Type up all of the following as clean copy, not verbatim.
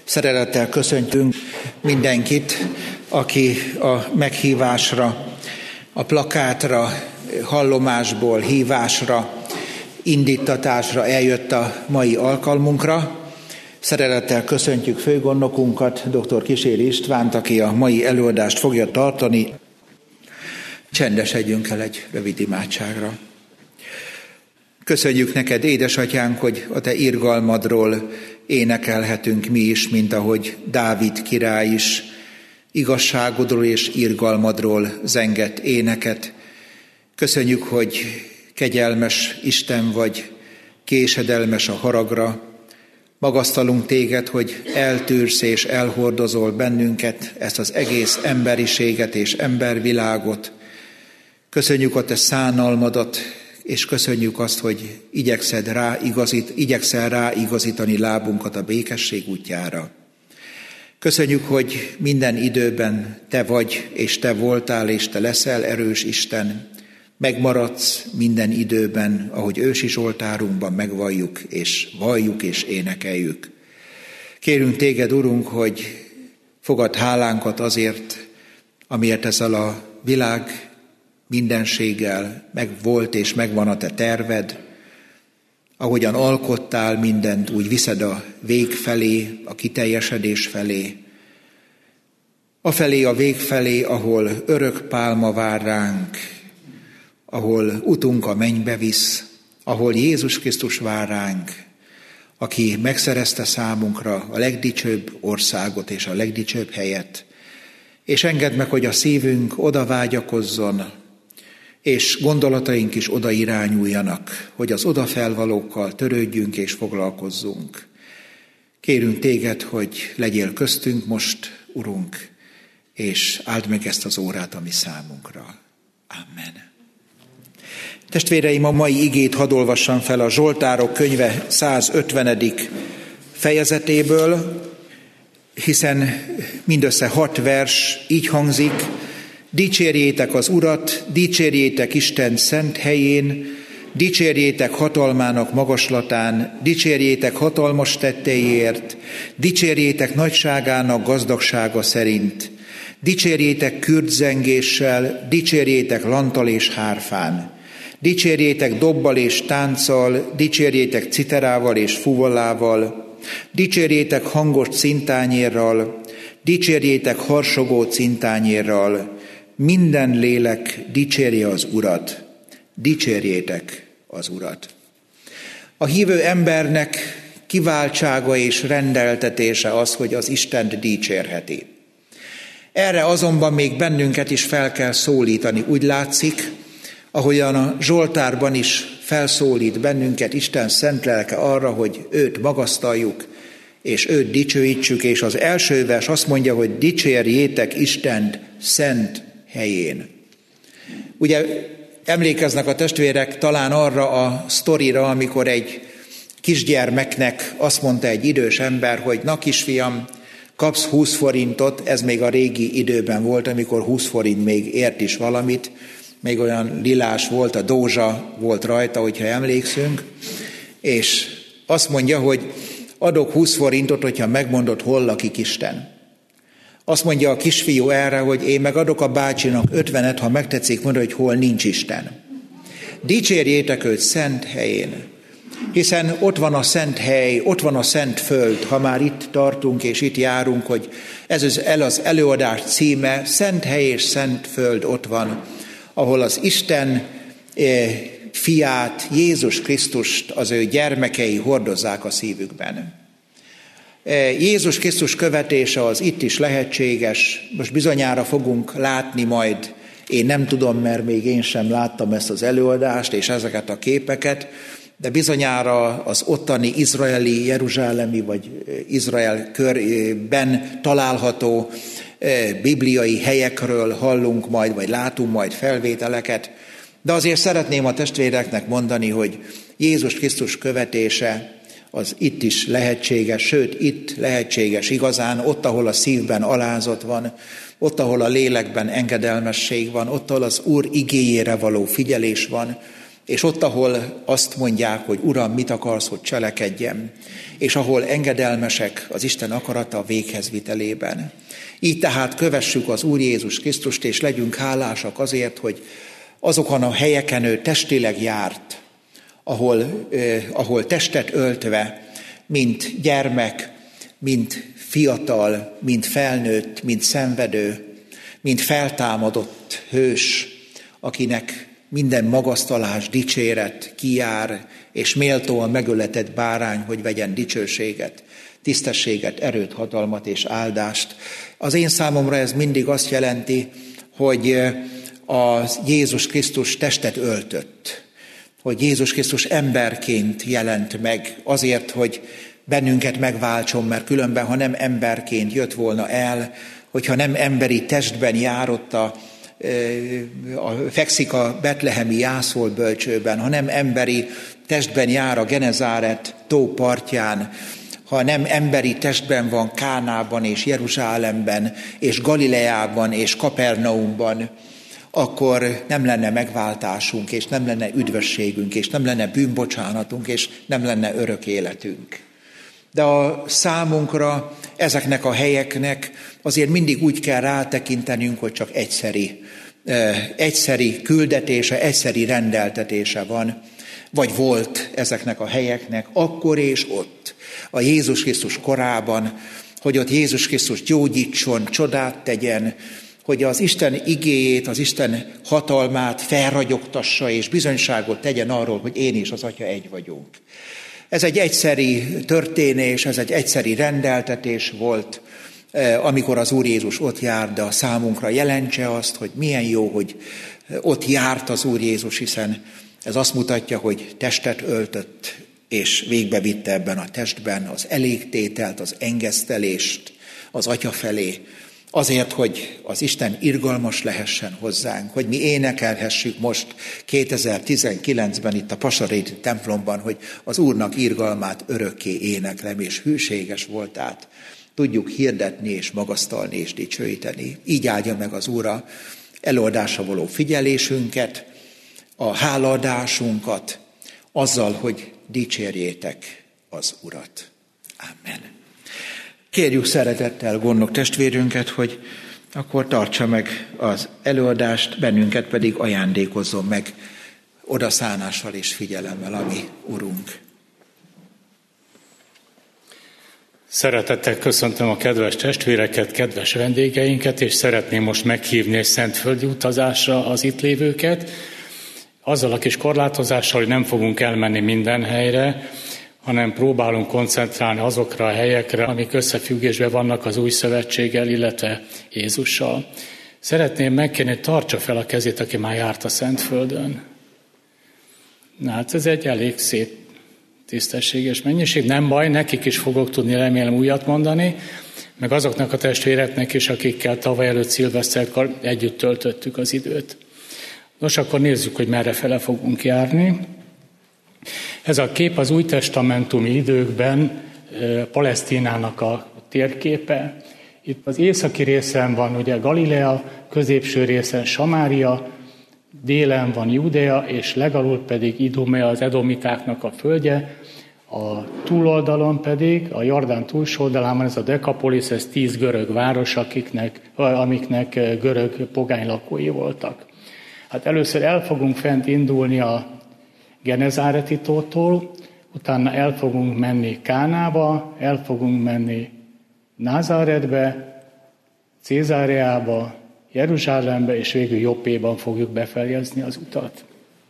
Szeretettel köszöntünk mindenkit, aki a meghívásra, a plakátra, hallomásból hívásra, indítatásra eljött a mai alkalmunkra. Szeretettel köszöntjük főgondnokunkat, dr. Kíséri Istvánt, aki a mai előadást fogja tartani. Csendesedjünk el egy rövid imádságra. Köszönjük neked, édesatyánk, hogy a te irgalmadról énekelhetünk mi is, mint ahogy Dávid király is igazságodról és irgalmadról zengett éneket. Köszönjük, hogy kegyelmes Isten vagy, késedelmes a haragra. Magasztalunk téged, hogy eltűrsz és elhordozol bennünket, ezt az egész emberiséget és embervilágot. Köszönjük a te szánalmadat, és köszönjük azt, hogy igyekszel ráigazítani lábunkat a békesség útjára. Köszönjük, hogy minden időben te vagy, és te voltál, és te leszel erős Isten. Megmaradsz minden időben, ahogy ősi zsoltárunkban megvalljuk, és énekeljük. Kérünk téged, Urunk, hogy fogadd hálánkat azért, amiért ezzel a világ mindenséggel megvolt és megvan a te terved. Ahogyan alkottál mindent, úgy viszed a vég felé, a kiteljesedés felé. Afelé a vég felé, ahol örök pálma vár ránk, ahol utunk a mennybe visz, ahol Jézus Krisztus vár ránk, aki megszerezte számunkra a legdicsőbb országot és a legdicsőbb helyet. És engedd meg, hogy a szívünk oda vágyakozzon, és gondolataink is oda irányuljanak, hogy az odafelvalókkal törődjünk és foglalkozzunk. Kérünk téged, hogy legyél köztünk most, Urunk, és áld meg ezt az órát a mi számunkra. Amen. Testvéreim, a mai igét hadd olvassam fel a Zsoltárok könyve 150. fejezetéből, hiszen mindössze 6 vers így hangzik: dicsérjétek az Urat, dicsérjétek Isten szent helyén, dicsérjétek hatalmának magaslatán, dicsérjétek hatalmas tetteiért, dicsérjétek nagyságának gazdagsága szerint, dicsérjétek kürtzengéssel, dicsérjétek lanttal és hárfán, dicsérjétek dobbal és tánccal, dicsérjétek citerával és fuvolával, dicsérjétek hangos cintányérral, dicsérjétek harsogó cintányérral, minden lélek dicsérje az Urat, dicsérjétek az Urat. A hívő embernek kiváltsága és rendeltetése az, hogy az Istent dicsérheti. Erre azonban még bennünket is fel kell szólítani. Úgy látszik, ahogyan a Zsoltárban is felszólít bennünket Isten szent lelke arra, hogy őt magasztaljuk, és őt dicsőítsük, és az első vers azt mondja, hogy dicsérjétek Istent szent helyén. Ugye emlékeznek a testvérek talán arra a sztorira, amikor egy kisgyermeknek azt mondta egy idős ember, hogy na kisfiam, kapsz 20 forintot, ez még a régi időben volt, amikor 20 forint még ért is valamit, még olyan lilás volt, a dózsa volt rajta, hogyha emlékszünk, és azt mondja, hogy adok 20 forintot, hogyha megmondod, hol lakik Isten. Azt mondja a kisfiú erre, hogy én meg adok a bácsinak 50-et, ha megtetszik mondani, hogy hol nincs Isten. Dicsérjétek őt szent helyén, hiszen ott van a szent hely, ott van a szent föld, ha már itt tartunk és itt járunk, hogy ez az előadás címe, szent hely és szent föld ott van, ahol az Isten fiát, Jézus Krisztust az ő gyermekei hordozzák a szívükben. Jézus Krisztus követése az itt is lehetséges, most bizonyára fogunk látni majd, én nem tudom, mert még én sem láttam ezt az előadást és ezeket a képeket, de bizonyára az ottani izraeli, jeruzsálemi vagy Izrael körben található bibliai helyekről hallunk majd, vagy látunk majd felvételeket, de azért szeretném a testvéreknek mondani, hogy Jézus Krisztus követése az itt is lehetséges, sőt, itt lehetséges igazán, ott, ahol a szívben alázat van, ott, ahol a lélekben engedelmesség van, ott, ahol az Úr igéjére való figyelés van, és ott, ahol azt mondják, hogy Uram, mit akarsz, hogy cselekedjem, és ahol engedelmesek az Isten akarata véghezvitelében. Így tehát kövessük az Úr Jézus Krisztust, és legyünk hálásak azért, hogy azokon a helyeken ő testileg járt, ahol testet öltve, mint gyermek, mint fiatal, mint felnőtt, mint szenvedő, mint feltámadott hős, akinek minden magasztalás, dicséret kijár, és méltóan megöletett bárány, hogy vegyen dicsőséget, tisztességet, erőt, hatalmat és áldást. Az én számomra ez mindig azt jelenti, hogy a Jézus Krisztus testet öltött, hogy Jézus Krisztus emberként jelent meg azért, hogy bennünket megváltson, mert különben, ha nem emberként jött volna el, hogyha nem emberi testben járott fekszik a betlehemi jászolbölcsőben, ha nem emberi testben jár a Genezáret tó partján, ha nem emberi testben van Kánában és Jeruzsálemben, és Galileában és Kapernaumban, akkor nem lenne megváltásunk, és nem lenne üdvösségünk, és nem lenne bűnbocsánatunk, és nem lenne örök életünk. De a számunkra, ezeknek a helyeknek azért mindig úgy kell rátekintenünk, hogy csak egyszeri küldetése, egyszeri rendeltetése van, vagy volt ezeknek a helyeknek akkor és ott, a Jézus Krisztus korában, hogy ott Jézus Krisztus gyógyítson, csodát tegyen, hogy az Isten igéjét, az Isten hatalmát felragyogtassa, és bizonyságot tegyen arról, hogy én és az Atya egy vagyunk. Ez egy egyszeri történés, ez egy egyszeri rendeltetés volt, amikor az Úr Jézus ott jár, de a számunkra jelentse azt, hogy milyen jó, hogy ott járt az Úr Jézus, hiszen ez azt mutatja, hogy testet öltött, és végbevitte ebben a testben az elégtételt, az engesztelést az Atya felé, azért, hogy az Isten irgalmas lehessen hozzánk, hogy mi énekelhessük most 2019-ben itt a Pasaréti templomban, hogy az Úrnak irgalmát örökké éneklem, és hűséges voltát tudjuk hirdetni, és magasztalni, és dicsőíteni. Így áldja meg az Úr a előadásra való figyelésünket, a hálaadásunkat, azzal, hogy dicsérjétek az Urat. Amen. Kérjük szeretettel gondnok testvérünket, hogy akkor tartsa meg az előadást, bennünket pedig ajándékozzon meg odaszánással és figyelemmel, ami Urunk. Szeretettel köszöntöm a kedves testvéreket, kedves vendégeinket, és szeretném most meghívni egy szentföldi utazásra az itt lévőket. Azzal a kis korlátozással, hogy nem fogunk elmenni minden helyre, hanem próbálunk koncentrálni azokra a helyekre, amik összefüggésben vannak az új szövetséggel, illetve Jézussal. Szeretném megkérni, hogy tartsa fel a kezét, aki már járt a Szentföldön. Na hát ez egy elég szép, tisztességes mennyiség. Nem baj, nekik is fogok tudni remélem újat mondani, meg azoknak a testvéreknek is, akikkel tavaly előtt szilveszterkor együtt töltöttük az időt. Nos, akkor nézzük, hogy merre fele fogunk járni. Ez a kép az újtestamentumi időkben Palesztinának a térképe. Itt az északi részen van ugye Galilea, középső részen Samária, délen van Judea, és legalul pedig Idumea, az edomitáknak a földje. A túloldalon pedig, a Jordán túlsó oldalán van ez a Dekapolis, ez 10 görög város, amiknek görög pogány lakói voltak. Hát először el fogunk fent indulni a Genezáreti tótól, utána el fogunk menni Kánába, el fogunk menni Názáretbe, Cézáreába, Jeruzsálembe, és végül Joppéban fogjuk befejezni az utat.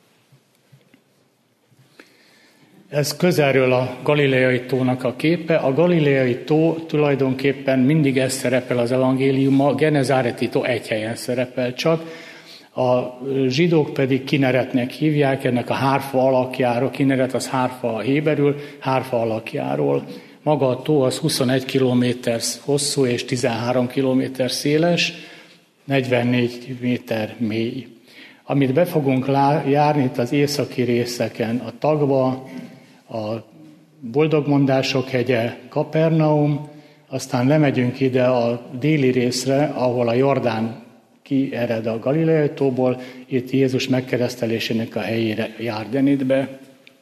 Ez közelről a Galileai tónak a képe. A Galileai tó tulajdonképpen mindig ez szerepel az evangéliumban, a Genezáreti tó egy helyen szerepel csak. A zsidók pedig Kineretnek hívják, ennek a hárfa alakjáról, Kineret az hárfa a héberül, hárfa alakjáról. Maga a tó az 21 kilométer hosszú és 13 kilométer széles, 44 méter mély. Amit be fogunk járni itt az északi részeken, a Tagba, a Boldogmondások hegye, Kapernaum, aztán lemegyünk ide a déli részre, ahol a Jordán kiered a Galileai tóból, itt Jézus megkeresztelésének a helyére Járdenitbe.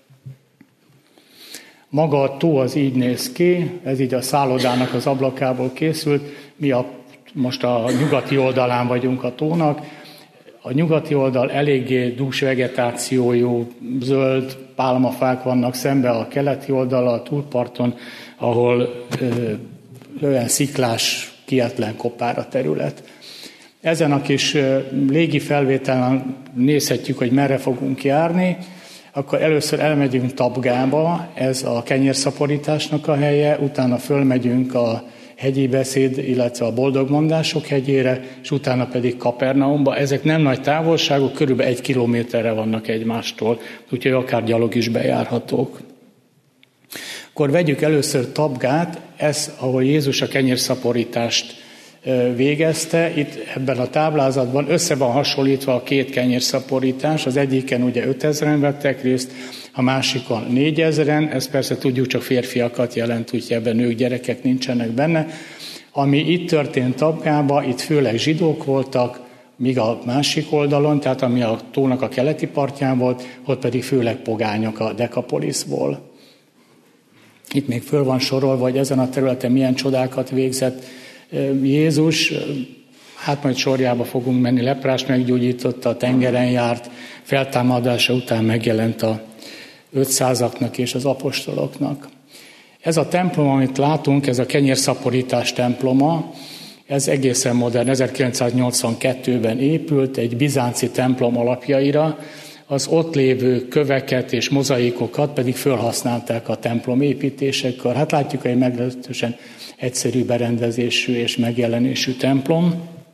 Maga a tó az így néz ki, ez így a szállodának az ablakából készült, mi most a nyugati oldalán vagyunk a tónak. A nyugati oldal eléggé dús vegetációjú, zöld pálmafák vannak, szembe a keleti oldal a túlparton, ahol olyan sziklás, kietlen kopár terület. Ezen a kis légi felvételen nézhetjük, hogy merre fogunk járni. Akkor először elmegyünk Tabgába, ez a kenyérszaporításnak a helye, utána fölmegyünk a hegyi beszéd, illetve a boldogmondások hegyére, és utána pedig Kapernaumba. Ezek nem nagy távolságok, körülbelül 1 kilométerre vannak egymástól, úgyhogy akár gyalog is bejárhatók. Akkor vegyük először Tabgát, ez, ahol Jézus a kenyérszaporítást végezte. Itt ebben a táblázatban össze van hasonlítva a 2 kenyérszaporítás, az egyiken ugye 5000-en vettek részt, a másikon 4000-en, ez persze tudjuk csak férfiakat jelent, úgyhogy ebben nők, gyerekek nincsenek benne. Ami itt történt Tabgában, itt főleg zsidók voltak, míg a másik oldalon, tehát ami a tónak a keleti partján volt, ott pedig főleg pogányok a Dekapoliszból. Itt még föl van sorolva, hogy ezen a területen milyen csodákat végzett Jézus, hát majd sorjába fogunk menni, leprást meggyógyította, a tengeren járt, feltámadása után megjelent a 500-aknak és az apostoloknak. Ez a templom, amit látunk, ez a kenyérszaporítás temploma, ez egészen modern, 1982-ben épült, egy bizánci templom alapjaira, az ott lévő köveket és mozaikokat pedig felhasználták a templom építésekor. Hát látjuk, hogy meglehetősen egyszerű berendezésű és megjelenésű templom,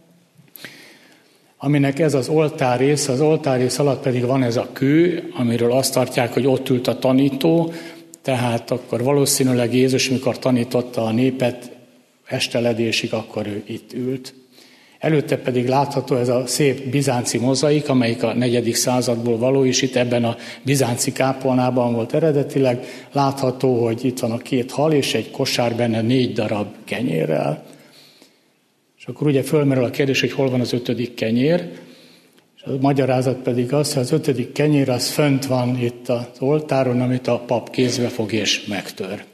aminek ez az oltárrész, az oltárrész alatt pedig van ez a kő, amiről azt tartják, hogy ott ült a tanító, tehát akkor valószínűleg Jézus, mikor tanította a népet esteledésig, akkor ő itt ült. Előtte pedig látható ez a szép bizánci mozaik, amelyik a 4. századból való, és itt ebben a bizánci kápolnában volt eredetileg. Látható, hogy itt van a 2 hal, és egy kosár benne 4 darab kenyérrel. És akkor ugye fölmerül a kérdés, hogy hol van az 5. kenyér, és a magyarázat pedig az, hogy az 5. kenyér az fönt van itt az oltáron, amit a pap kézbe fog és megtör.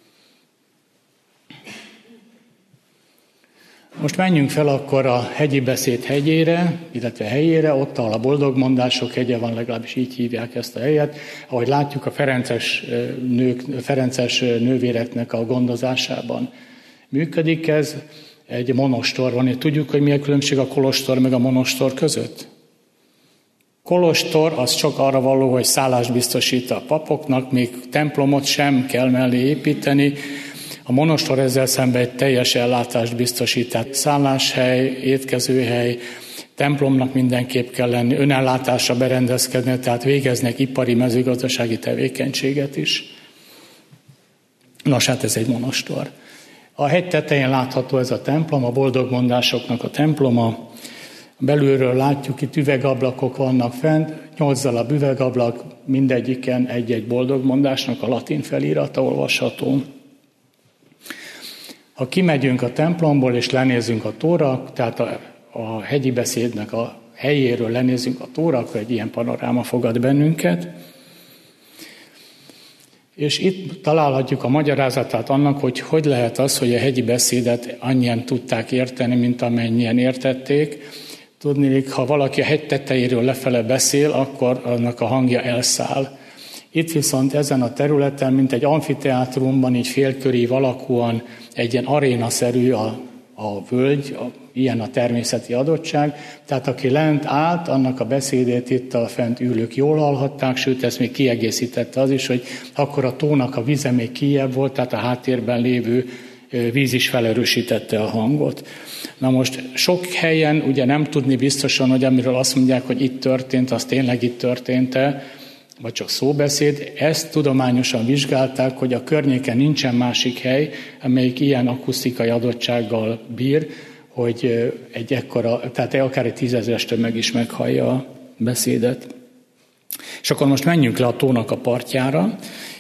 Most menjünk fel akkor a hegyi beszéd hegyére, illetve helyére, ott, ahol a boldogmondások hegye van, legalábbis így hívják ezt a helyet. Ahogy látjuk, a ferences nővéreknek a gondozásában működik ez. Egy monostor van. Tudjuk, hogy mi a különbség a kolostor meg a monostor között? Kolostor az csak arra való, hogy szállást biztosít a papoknak, még templomot sem kell mellé építeni. A monostor ezzel szemben egy teljes ellátást biztosít, tehát szálláshely, étkezőhely, templomnak mindenképp kell lenni, önellátásra berendezkedni, tehát végeznek ipari, mezőgazdasági tevékenységet is. Nos, hát ez egy monostor. A hegy tetején látható ez a templom, a boldogmondásoknak a temploma. Belülről látjuk, itt üvegablakok vannak fent, 8 darab üvegablak, mindegyiken egy-egy boldogmondásnak a latin felirata olvasható. Ha kimegyünk a templomból és lenézünk a tóra, tehát a hegyi beszédnek a helyéről lenézünk a tóra, akkor egy ilyen panoráma fogad bennünket. És itt találhatjuk a magyarázatát annak, hogy lehet az, hogy a hegyi beszédet annyian tudták érteni, mint amennyien értették. Tudniillik, ha valaki a hegy tetejéről lefele beszél, akkor annak a hangja elszáll. Itt viszont ezen a területen, mint egy amfiteátrumban, így félkörív alakúan egy ilyen arénaszerű a völgy, ilyen a természeti adottság. Tehát aki lent állt, annak a beszédét itt a fent ülők jól hallhatták, sőt, ezt még kiegészítette az is, hogy akkor a tónak a vize még kijjebb volt, tehát a háttérben lévő víz is felerősítette a hangot. Na most sok helyen ugye nem tudni biztosan, hogy amiről azt mondják, hogy itt történt, az tényleg itt történt-e, vagy csak szóbeszéd. Ezt tudományosan vizsgálták, hogy a környéken nincsen másik hely, amelyik ilyen akusztikai adottsággal bír, hogy egy ekkora, tehát akár egy 10 000-es tömeg is meghallja a beszédet. És akkor most menjünk le a tónak a partjára.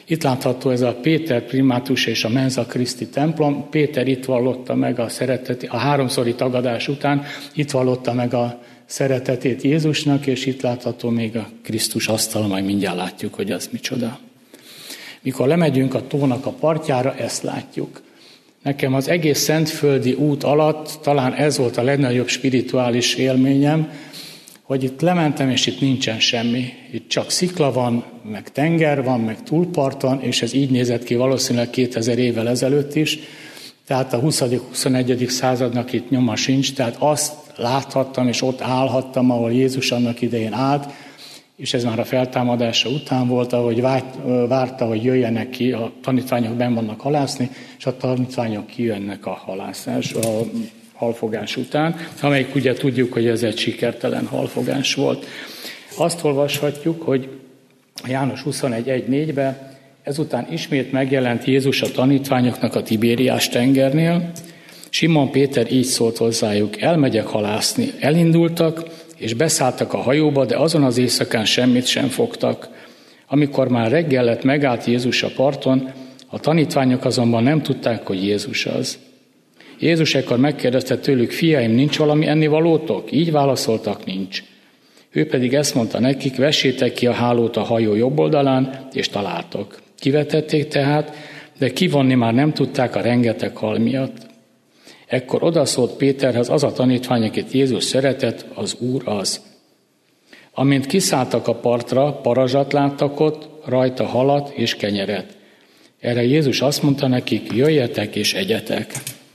Itt látható ez a Péter primátus és a Mensa Christi templom. Péter itt vallotta meg a szeretetét, a háromszori tagadás után itt vallotta meg a szeretetét Jézusnak, és itt látható még a Krisztus asztala, majd mindjárt látjuk, hogy az micsoda. Mikor lemegyünk a tónak a partjára, ezt látjuk. Nekem az egész szentföldi út alatt talán ez volt a legnagyobb spirituális élményem, hogy itt lementem, és itt nincsen semmi. Itt csak szikla van, meg tenger van, meg túlpart van, és ez így nézett ki valószínűleg 2000 évvel ezelőtt is. Tehát a 20.-21. századnak itt nyoma sincs, tehát azt láthattam, és ott állhattam, ahol Jézus annak idején állt, és ez már a feltámadása után volt, ahogy várta, hogy jöjjenek ki, a tanítványok benn vannak halászni, és a tanítványok kijönnek a halászás, a halfogás után, amelyik ugye tudjuk, hogy ez egy sikertelen halfogás volt. Azt olvashatjuk, hogy János 21.1.4-ben ezután ismét megjelent Jézus a tanítványoknak a Tibériás tengernél. Simon Péter így szólt hozzájuk: elmegyek halászni. Elindultak, és beszálltak a hajóba, de azon az éjszakán semmit sem fogtak. Amikor már reggel lett, megállt Jézus a parton, a tanítványok azonban nem tudták, hogy Jézus az. Jézus ekkor megkérdezte tőlük: fiaim, nincs valami ennivalótok? Így válaszoltak: nincs. Ő pedig ezt mondta nekik: vessétek ki a hálót a hajó jobb oldalán, és találtok. Kivetették tehát, de kivonni már nem tudták a rengeteg hal miatt. Ekkor odaszólt Péterhez az a tanítvány, akit Jézus szeretett: az Úr az. Amint kiszálltak a partra, parazsat láttak ott, rajta halat és kenyeret. Erre Jézus azt mondta nekik: jöjjetek és egyetek.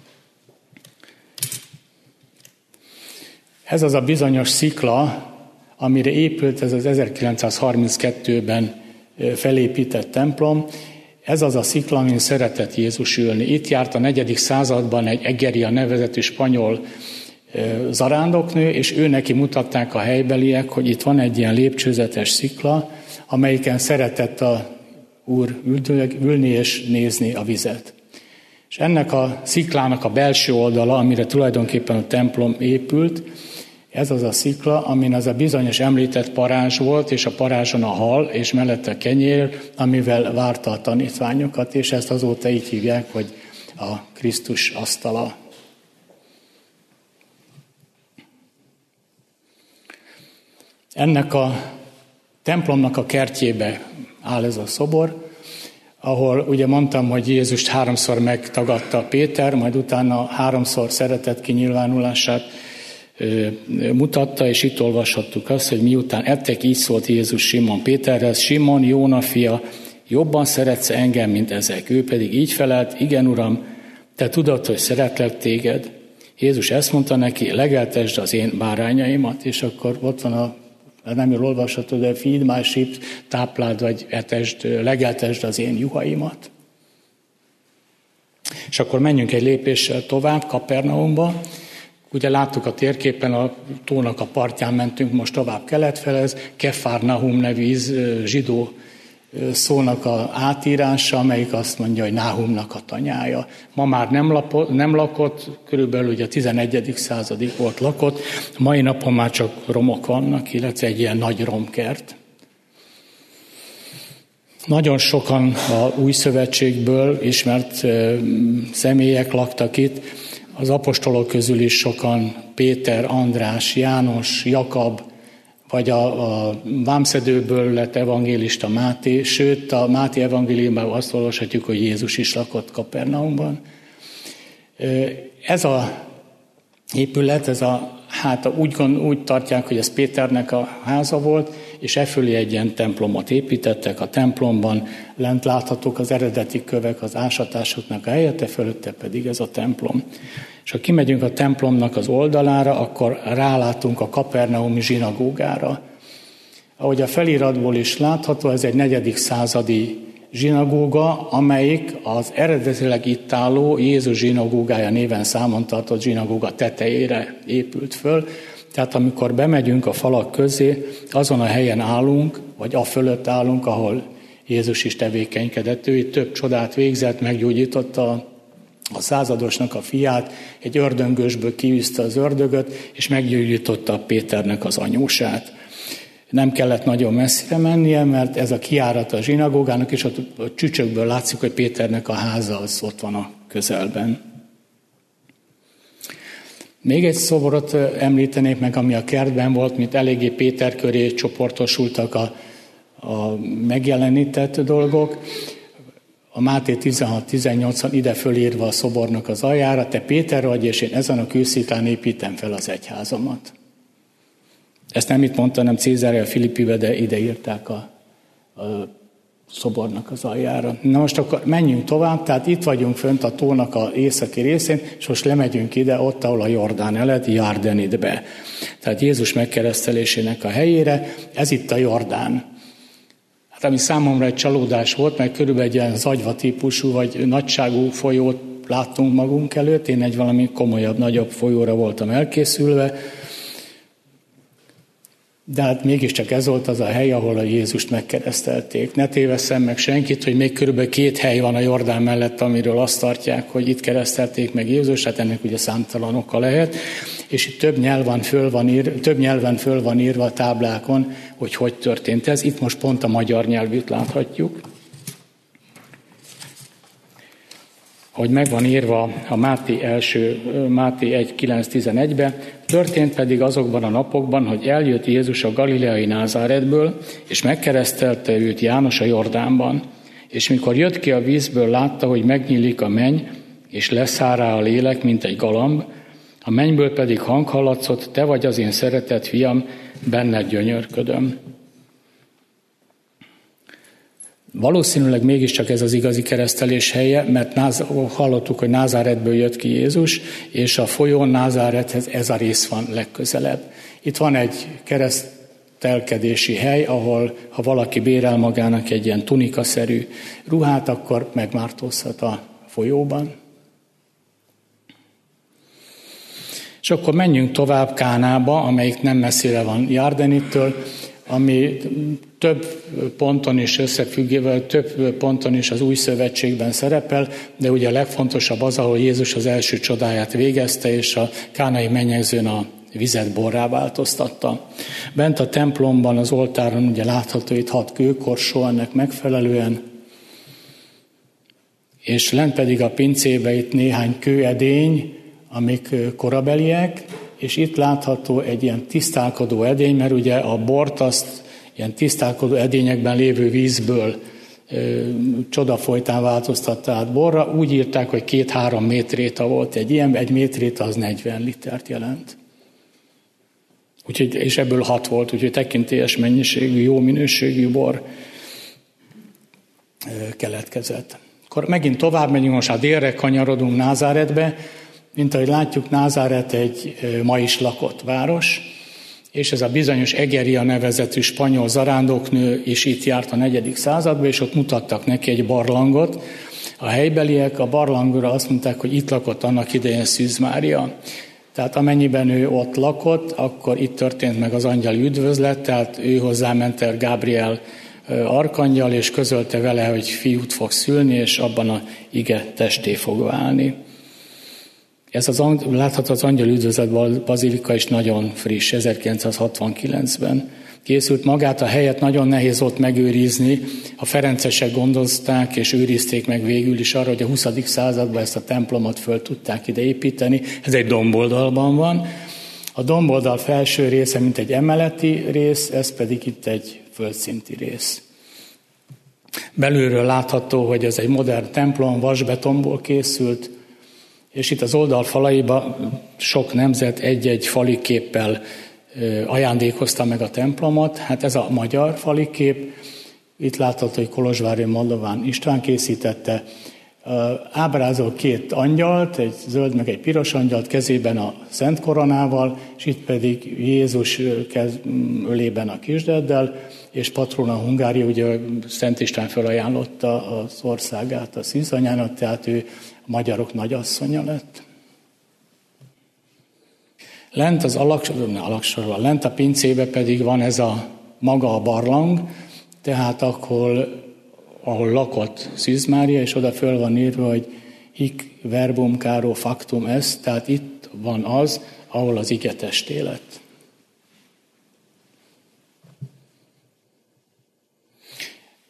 Ez az a bizonyos szikla, amire épült ez az 1932-ben felépített templom. Ez az a szikla, amin szeretett Jézus ülni. Itt járt a 4. században egy Egeria nevezetű spanyol zarándoknő, és ő neki mutatták a helybeliek, hogy itt van egy ilyen lépcsőzetes szikla, amelyiken szeretett a Úr ülni és nézni a vizet. És ennek a sziklának a belső oldala, amire tulajdonképpen a templom épült, ez az a szikla, amin az a bizonyos említett parázs volt, és a parázson a hal, és mellette kenyér, amivel várta a tanítványokat, és ezt azóta így hívják, hogy a Krisztus asztala. Ennek a templomnak a kertjébe áll ez a szobor, ahol ugye mondtam, hogy Jézust 3-szor megtagadta Péter, majd utána 3-szor szeretett kinyilvánulását mutatta, és itt olvashattuk azt, hogy miután ettek, így szólt Jézus Simon Péterhez: Simon, Jóna fia, jobban szeretsz engem, mint ezek? Ő pedig így felelt: igen, Uram, te tudod, hogy szeretlek téged. Jézus ezt mondta neki: legeltesd az én bárányaimat, és akkor ott van nem jól olvasható, de feed my sheep, tápláld vagy etesd, legeltesd az én juhaimat. És akkor menjünk egy lépéssel tovább, Kapernaumba. Ugye láttuk a térképen, a tónak a partján mentünk most tovább keletfelé, ez Kefarnahum nevű zsidó szónak a átírása, amelyik azt mondja, hogy Náhumnak a tanyája. Ma már nem lakott, körülbelül ugye a 11. századig volt lakott, mai napon már csak romok vannak, illetve egy ilyen nagy romkert. Nagyon sokan a Új Szövetségből ismert személyek laktak itt, az apostolok közül is sokan, Péter, András, János, Jakab, vagy a vámszedőből lett evangélista Máté, sőt a Máté evangéliumban azt olvashatjuk, hogy Jézus is lakott Kapernaumban. Ez a épület, úgy tartják, hogy ez Péternek a háza volt, és fölé egy ilyen templomot építettek. A templomban lent láthatók az eredeti kövek, az ásatásoknak a helyete, fölötte pedig ez a templom. És ha kimegyünk a templomnak az oldalára, akkor rálátunk a kapernaumi zsinagógára. Ahogy a feliratból is látható, ez egy 4. századi zsinagóga, amelyik az eredetileg itt álló Jézus zsinagógája néven számon tartott zsinagóga tetejére épült föl. Tehát amikor bemegyünk a falak közé, azon a helyen állunk, vagy afölött állunk, ahol Jézus is tevékenykedett. Ő itt több csodát végzett, meggyógyította a századosnak a fiát, egy ördöngösből kiűzte az ördögöt, és meggyógyította Péternek az anyósát. Nem kellett nagyon messzire mennie, mert ez a kijárat a zsinagógának, és a csücsökből látszik, hogy Péternek a háza az ott van a közelben. Még egy szobrot említenék meg, ami a kertben volt, mint eléggé Péter köré csoportosultak a megjelenített dolgok. A Máté 16-18-an ide fölírva a szobornak az aljára, te Péter vagy, és én ezen a kősziklán építem fel az egyházamat. Ezt nem itt mondta, hanem Cézarea Philippibe, de ide írták a szobornak az aljára. Na most akkor menjünk tovább, tehát itt vagyunk fönt a tónak az északi részén, és most lemegyünk ide, ott, ahol a Jordán elet, Járdenitbe. Tehát Jézus megkeresztelésének a helyére, ez itt a Jordán. Hát ami számomra egy csalódás volt, mert körülbelül egy ilyen zagyva típusú, vagy nagyságú folyót láttunk magunk előtt, én egy valami komolyabb, nagyobb folyóra voltam elkészülve, de hát mégiscsak ez volt az a hely, ahol a Jézust megkeresztelték. Ne tévesszem meg senkit, hogy még körülbelül 2 hely van a Jordán mellett, amiről azt tartják, hogy itt keresztelték meg Jézust, hát ennek ugye számtalan oka lehet, és itt több nyelven föl van írva a táblákon, hogy történt ez. Itt most pont a magyar nyelvűt láthatjuk. Hogy meg van írva a Máté 1.9.11-be, történt pedig azokban a napokban, hogy eljött Jézus a galileai Názáretből, és megkeresztelte őt János a Jordánban. És mikor jött ki a vízből, látta, hogy megnyílik a menny, és leszáll rá a lélek, mint egy galamb, a mennyből pedig hang hallatszott, te vagy az én szeretett fiam, benned gyönyörködöm. Valószínűleg mégiscsak ez az igazi keresztelés helye, mert hallottuk, hogy Názáretből jött ki Jézus, és a folyón Názárethez ez a rész van legközelebb. Itt van egy keresztelkedési hely, ahol ha valaki bérel magának egy ilyen tunikaszerű ruhát, akkor megmártózhat a folyóban. És akkor menjünk tovább Kánába, amelyik nem messzire van Járdenittől, ami több ponton is összefüggével, több ponton is az Új Szövetségben szerepel, de ugye a legfontosabb az, ahol Jézus az első csodáját végezte, és a kánai mennyegzőn a vizet borrá változtatta. Bent a templomban, az oltáron ugye látható itt 6 kőkorsó ennek megfelelően, és lent pedig a pincébe itt néhány kőedény, amik korabeliek, és itt látható egy ilyen tisztálkodó edény, mert ugye a bort azt ilyen tisztálkodó edényekben lévő vízből csoda folytán változtatta át borra. Úgy írták, hogy 2-3 métréta volt egy ilyen, 1 métréta az 40 litert jelent. Úgyhogy, és ebből 6 volt, úgyhogy tekintélyes mennyiségű, jó minőségű bor keletkezett. Akkor megint tovább megyünk, most délre kanyarodunk Názáretbe. Mint ahogy látjuk, Názáret egy ma is lakott város, és ez a bizonyos Egeria nevezetű spanyol zarándoknő is itt járt a 4. században, és ott mutattak neki egy barlangot. A helybeliek a barlangra azt mondták, hogy itt lakott annak idején Szűz Mária. Tehát amennyiben ő ott lakott, akkor itt történt meg az angyali üdvözlet, tehát ő hozzáment el Gábriel arkangyal, és közölte vele, hogy fiút fog szülni, és abban a ige testé fog válni. Ez látható az angyal üdvözlet bazilika is nagyon friss, 1969-ben készült. Magát a helyet nagyon nehéz ott megőrizni, a ferencesek gondozták és őrizték meg végül is arra, hogy a 20. században ezt a templomot föl tudták ide építeni. Ez egy domboldalban van. A domboldal felső része, mint egy emeleti rész, ez pedig itt egy földszinti rész. Belülről látható, hogy ez egy modern templom, vasbetonból készült, és itt az oldalfalaiba sok nemzet egy-egy faliképpel ajándékozta meg a templomot. Hát ez a magyar falikép, itt látható, hogy Kolozsvári Moldován István készítette. Ábrázol 2 angyalt, egy zöld meg egy piros angyalt kezében a Szent Koronával, és itt pedig Jézus ölében a kisdeddel, és patrona Hungária, ugye Szent István felajánlotta az országát a szűzanyának, tehát ő a magyarok nagyasszonya lett. Lent az alaksorban, lent a pincébe pedig van ez a maga a barlang, tehát ahol lakott Szűz Mária, és oda föl van írva, hogy hic verbum caro factum est, tehát itt van az, ahol az ige testé lett.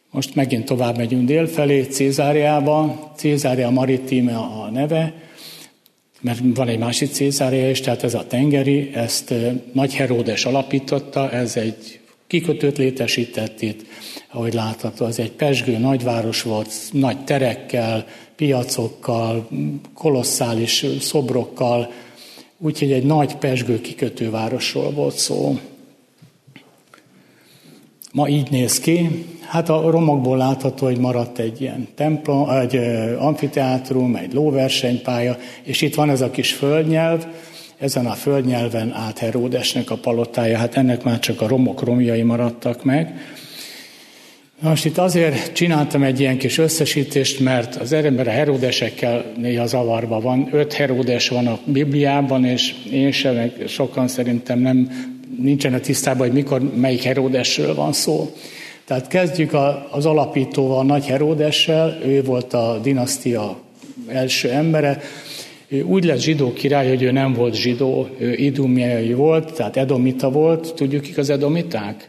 Most megint tovább megyünk délfelé, Cézáreába, Cézarea Maritima a neve, mert van egy másik Cézarea is, tehát ez a tengeri, ezt Nagy Heródes alapította, ez egy kikötőt létesített itt, ahogy látható, ez egy pezsgő nagyváros volt, nagy terekkel, piacokkal, kolosszális szobrokkal, úgyhogy egy nagy pezsgő kikötővárosról volt szó. Ma így néz ki, hát a romokból látható, hogy maradt egy ilyen templom, egy amfiteátrum, egy lóversenypálya, és itt van ez a kis földnyelv, ezen a földnyelven állt Heródesnek a palotája, hát ennek már csak a romok romjai maradtak meg. Most itt azért csináltam egy ilyen kis összesítést, mert az ember a Heródesekkel néha zavarba van. 5 Heródes van a Bibliában, és én sem, meg sokan szerintem nincsenek tisztában, hogy melyik Heródesről van szó. Tehát kezdjük az alapítóval, Nagy Heródessel, ő volt a dinasztia első embere. Ő úgy lett zsidó király, hogy ő nem volt zsidó, ő idumeai volt, tehát edomita volt. Tudjuk, kik az edomiták?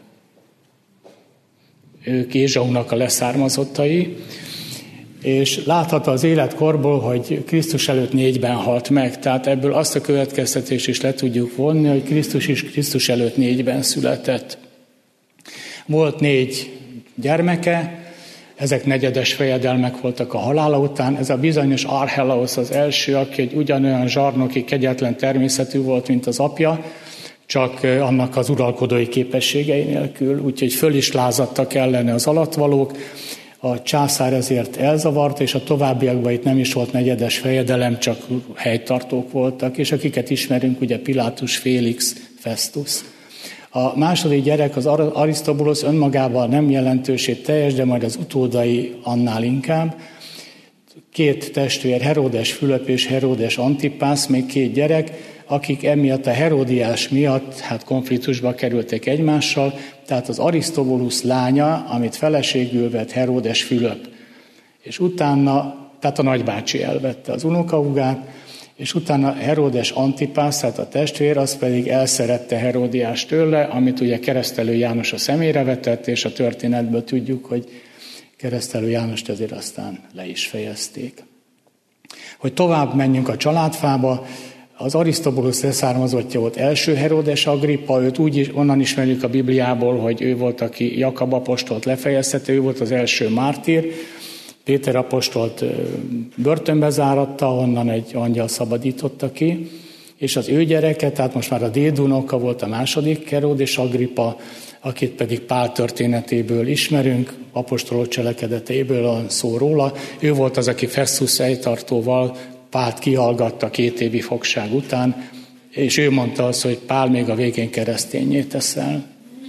Ők Ézsaunak a leszármazottai, és látható az életkorból, hogy Krisztus előtt 4-ben halt meg, tehát ebből azt a következtetést is le tudjuk vonni, hogy Krisztus is Krisztus előtt 4-ben született. Volt 4 gyermeke, ezek negyedes fejedelmek voltak a halála után, ez a bizonyos Archelaus az első, aki egy ugyanolyan zsarnoki, kegyetlen természetű volt, mint az apja, csak annak az uralkodói képességei nélkül, úgyhogy föl is lázadtak ellene az alattvalók. A császár ezért elzavart, és a továbbiakban itt nem is volt negyedes fejedelem, csak helytartók voltak, és akiket ismerünk, ugye Pilátus, Félix, Festus. A második gyerek, az Arisztobulosz önmagában nem jelentőség teljes, de majd az utódai annál inkább. 2 testvér, Heródes Fülöp és Heródes Antipász, még 2 gyerek, akik emiatt a Heródiás miatt konfliktusba kerültek egymással, tehát az Arisztobulusz lánya, amit feleségül vett Heródes Fülöp, és utána, tehát a nagybácsi elvette az unokahúgát, és utána Heródes Antipász, tehát a testvér, az pedig elszerette Heródiást tőle, amit ugye Keresztelő János a szemére vetett, és a történetből tudjuk, hogy Keresztelő Jánost ezért aztán le is fejezték. Hogy tovább menjünk a családfába, az Arisztobulusz leszármazottja volt első Heródes Agrippa, őt úgy is, onnan ismerjük a Bibliából, hogy ő volt, aki Jakab apostolt lefejezte, ő volt az első mártír. Péter apostolt börtönbe záratta, onnan egy angyal szabadította ki, és az ő gyereke, tehát most már a dédunoka volt a második Heródes Agrippa, akit pedig Pál történetéből ismerünk, apostolok cselekedetéből van szó róla. Ő volt az, aki Festus helytartóval Pált kihallgatta 2 évi fogság után, és ő mondta azt, hogy Pál még a végén kereszténnyé teszel.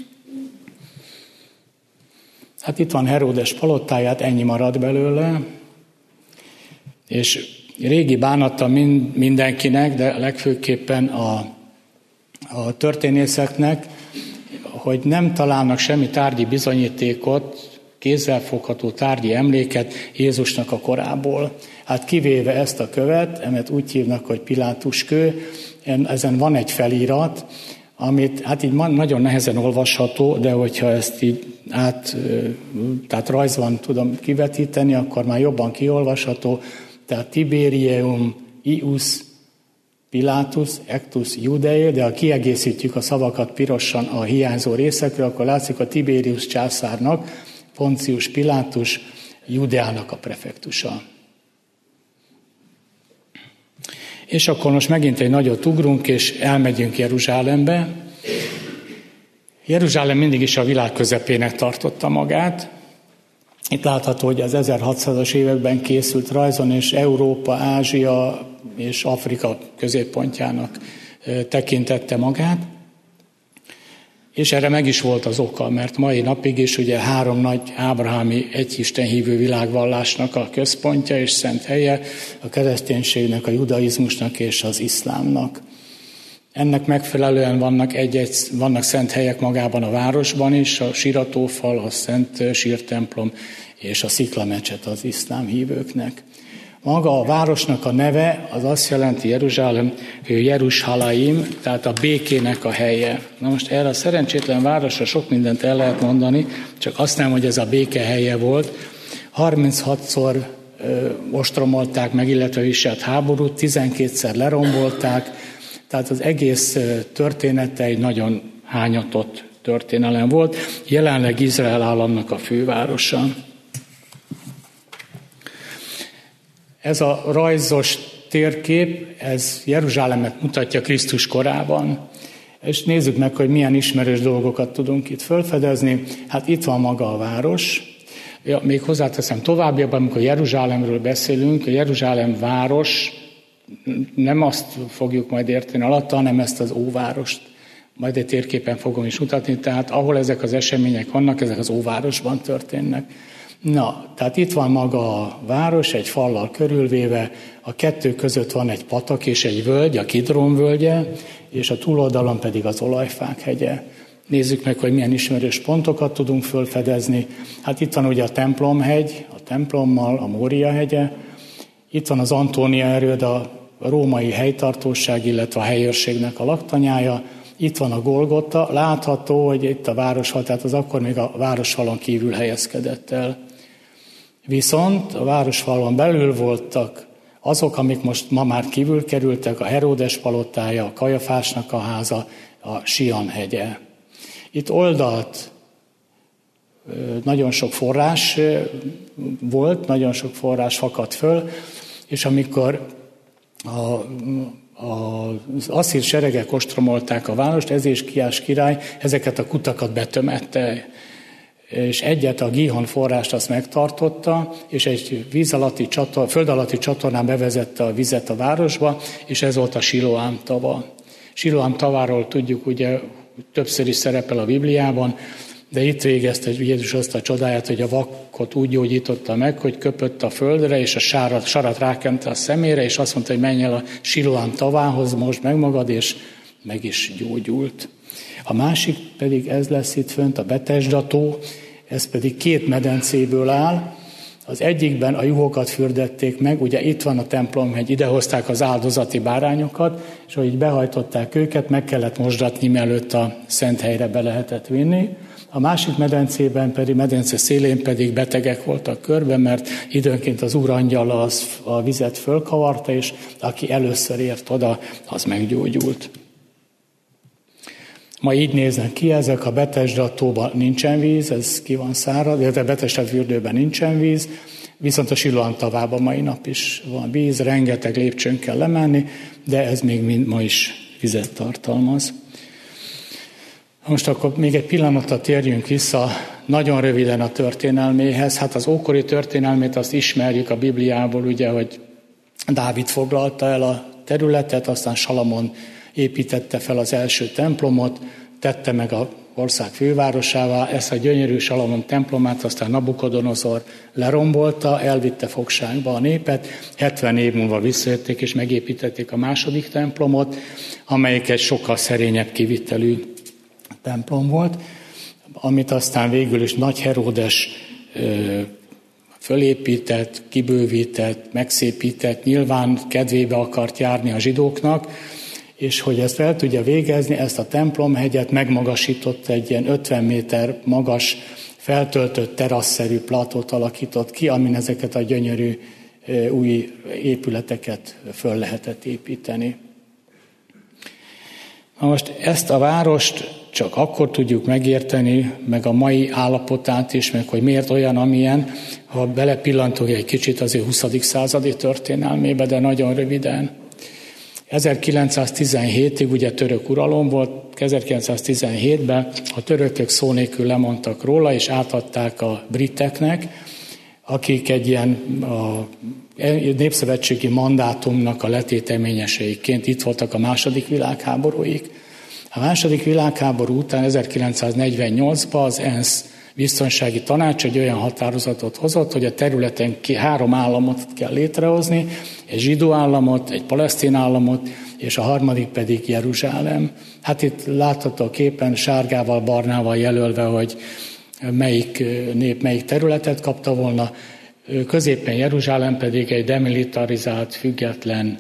Hát itt van Heródes palotáját, ennyi marad belőle, és régi bánata mindenkinek, de legfőképpen a történészeknek, hogy nem találnak semmi tárgyi bizonyítékot, kézzelfogható tárgyi emléket Jézusnak a korából. Hát kivéve ezt a követ, amit úgy hívnak, hogy Pilátuskő, ezen van egy felirat, amit hát így nagyon nehezen olvasható, de hogyha ezt így tehát rajzban tudom kivetíteni, akkor már jobban kiolvasható. Tehát Tiberium ius Pilatus ectus Judae, de ha kiegészítjük a szavakat pirosan a hiányzó részekről, akkor látszik a Tiberius császárnak, Poncius Pilátus Judeának a prefektusa. És akkor most megint egy nagyot ugrunk, és elmegyünk Jeruzsálembe. Jeruzsálem mindig is a világ közepének tartotta magát. Itt látható, hogy az 1600-as években készült rajzon, és Európa, Ázsia és Afrika középpontjának tekintette magát. És erre meg is volt az oka, mert mai napig is ugye 3 nagy ábrahámi egyisten hívő világvallásnak a központja és szent helye, a kereszténységnek, a judaizmusnak és az iszlámnak. Ennek megfelelően vannak szent helyek magában a városban is, a síratófal, a szent sírtemplom és a sziklamecset az iszlám hívőknek. Maga a városnak a neve az azt jelenti Jeruzsálem, Jerushalaim, tehát a békének a helye. Na most erre a szerencsétlen városra sok mindent el lehet mondani, csak azt nem, hogy ez a béke helye volt. 36-szor ostromolták meg, illetve viselt háborút, 12-szer lerombolták, tehát az egész története egy nagyon hányatott történelem volt. Jelenleg Izrael államnak a fővárosa. Ez a rajzos térkép, ez Jeruzsálemet mutatja Krisztus korában. És nézzük meg, hogy milyen ismerős dolgokat tudunk itt felfedezni. Hát itt van maga a város. Ja, még hozzáteszem továbbiakban, amikor Jeruzsálemről beszélünk, a Jeruzsálem város, nem azt fogjuk majd érteni alatta, hanem ezt az óvárost. Majd egy térképen fogom is mutatni, tehát ahol ezek az események vannak, ezek az óvárosban történnek. Na, tehát itt van maga a város, egy fallal körülvéve, a kettő között van egy patak és egy völgy, a Kidrón völgye, és a túloldalon pedig az olajfák hegye. Nézzük meg, hogy milyen ismerős pontokat tudunk felfedezni. Hát itt van ugye a templomhegy, a templommal, a Mória hegye, itt van az Antónia erőd, a római helytartóság, illetve a helyőrségnek a laktanyája, itt van a Golgotta, látható, hogy itt a városfal, tehát az akkor még a városfalon kívül helyezkedett el. Viszont a városfalon belül voltak azok, amik most ma már kívül kerültek, a Heródes palotája, a Kajafásnak a háza, a Sion hegye. Itt oldalt nagyon sok forrás volt, nagyon sok forrás fakadt föl, és amikor az asszír seregek ostromolták a várost, Ezékiás király ezeket a kutakat betömette, és egyet a Gihon forrást azt megtartotta, és egy föld alatti csatornán bevezette a vizet a városba, és ez volt a Siloám tava. Siloám taváról tudjuk, ugye többször is szerepel a Bibliában, de itt végezte Jézus azt a csodáját, hogy a vakot úgy gyógyította meg, hogy köpött a földre, és a sarat rákente a szemére, és azt mondta, hogy menj el a Siloám tavához, mosd meg magad, és meg is gyógyult. A másik pedig ez lesz itt fönt, a Betesda tó, ez pedig 2 medencéből áll. Az egyikben a juhokat fürdették meg, ugye itt van a templomhegy, idehozták az áldozati bárányokat, és ahogy behajtották őket, meg kellett mosdatni, mielőtt a szent helyre be lehetett vinni. A másik medencében pedig, medence szélén pedig betegek voltak körben, mert időnként az úrangyal a vizet fölkavarta, és aki először ért oda, az meggyógyult. Ma így néznek ki ezek, a Betesda tóban nincsen víz, ez ki van szárad, de a Betesda fürdőben nincsen víz, viszont a Siloám tavában mai nap is van víz, rengeteg lépcsőn kell lemenni, de ez még ma is vizet tartalmaz. Most akkor még egy pillanatra térjünk vissza nagyon röviden a történelméhez. Hát az ókori történelmét azt ismerjük a Bibliából, ugye, hogy Dávid foglalta el a területet, aztán Salamon építette fel az első templomot, tette meg az ország fővárosává, ezt a gyönyörű Salamon templomát aztán Nabukodonozor lerombolta, elvitte fogságba a népet, 70 év múlva visszajötték és megépítették a második templomot, amelyik egy sokkal szerényebb kivitelű templom volt, amit aztán végül is Nagy Heródes fölépített, kibővített, megszépített, nyilván kedvébe akart járni a zsidóknak, és hogy ezt el tudja végezni, ezt a templomhegyet megmagasított, egy ilyen 50 méter magas, feltöltött terasszerű platót alakított ki, amin ezeket a gyönyörű új épületeket föl lehetett építeni. Na most ezt a várost csak akkor tudjuk megérteni, meg a mai állapotát is, meg hogy miért olyan, amilyen, ha belepillantunk egy kicsit azért 20. századi történelmébe, de nagyon röviden. 1917-ig ugye török uralom volt, 1917-ben a törökök szó nélkül lemondtak róla, és átadták a briteknek, akik egy ilyen népszövetségi mandátumnak a letéteményeseiként itt voltak a második világháborúig. A második világháború után 1948-ban az ENSZ biztonsági tanács egy olyan határozatot hozott, hogy a területen 3 államot kell létrehozni, egy zsidó államot, egy palesztin államot, és a harmadik pedig Jeruzsálem. Hát itt látható a képen sárgával, barnával jelölve, hogy melyik nép melyik területet kapta volna. középen Jeruzsálem pedig egy demilitarizált, független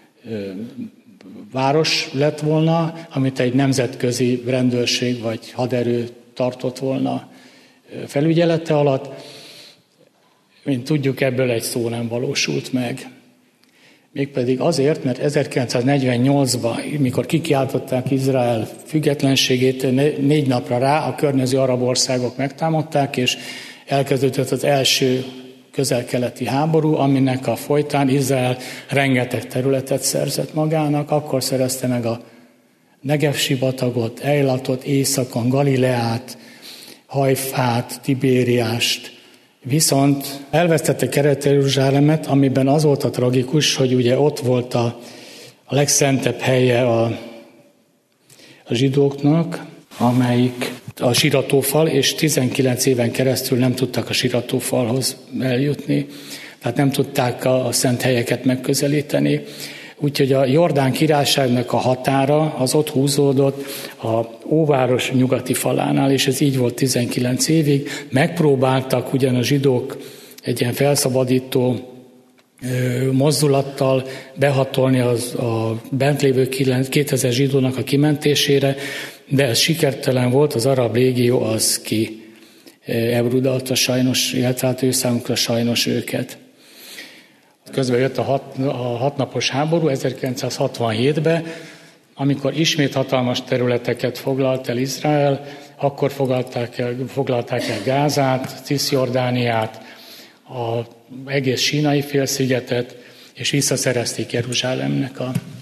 város lett volna, amit egy nemzetközi rendőrség vagy haderő tartott volna felügyelete alatt. Mint tudjuk, ebből egy szó nem valósult meg. Mégpedig azért, mert 1948-ban, mikor kikiáltották Izrael függetlenségét, 4 napra rá a környező arab országok megtámadták, és elkezdődött az első közel-keleti háború, aminek a folytán Izrael rengeteg területet szerzett magának. Akkor szerezte meg a Negev-sivatagot, Eilatot, északon Galileát, Hajfát, Tibériást. Viszont elvesztette Kelet-Jeruzsálemet, amiben az volt a tragikus, hogy ugye ott volt a legszentebb helye a zsidóknak, amelyik a siratófal, és 19 éven keresztül nem tudtak a siratófalhoz eljutni, tehát nem tudták a szent helyeket megközelíteni. Úgyhogy a Jordán királyságnak a határa az ott húzódott a óváros nyugati falánál, és ez így volt 19 évig. Megpróbáltak ugyan a zsidók egy ilyen felszabadító mozdulattal behatolni a bent lévő 2000 zsidónak a kimentésére, de ez sikertelen volt, az arab légió az ki ebrudalta sajnos, illetve hát ő számunkra sajnos őket. Közben jött a 6 napos háború 1967-ben, amikor ismét hatalmas területeket foglalt el Izrael, akkor foglalták el Gázát, Ciszjordániát, az egész Sínai félszigetet, és visszaszerezték Jeruzsálemnek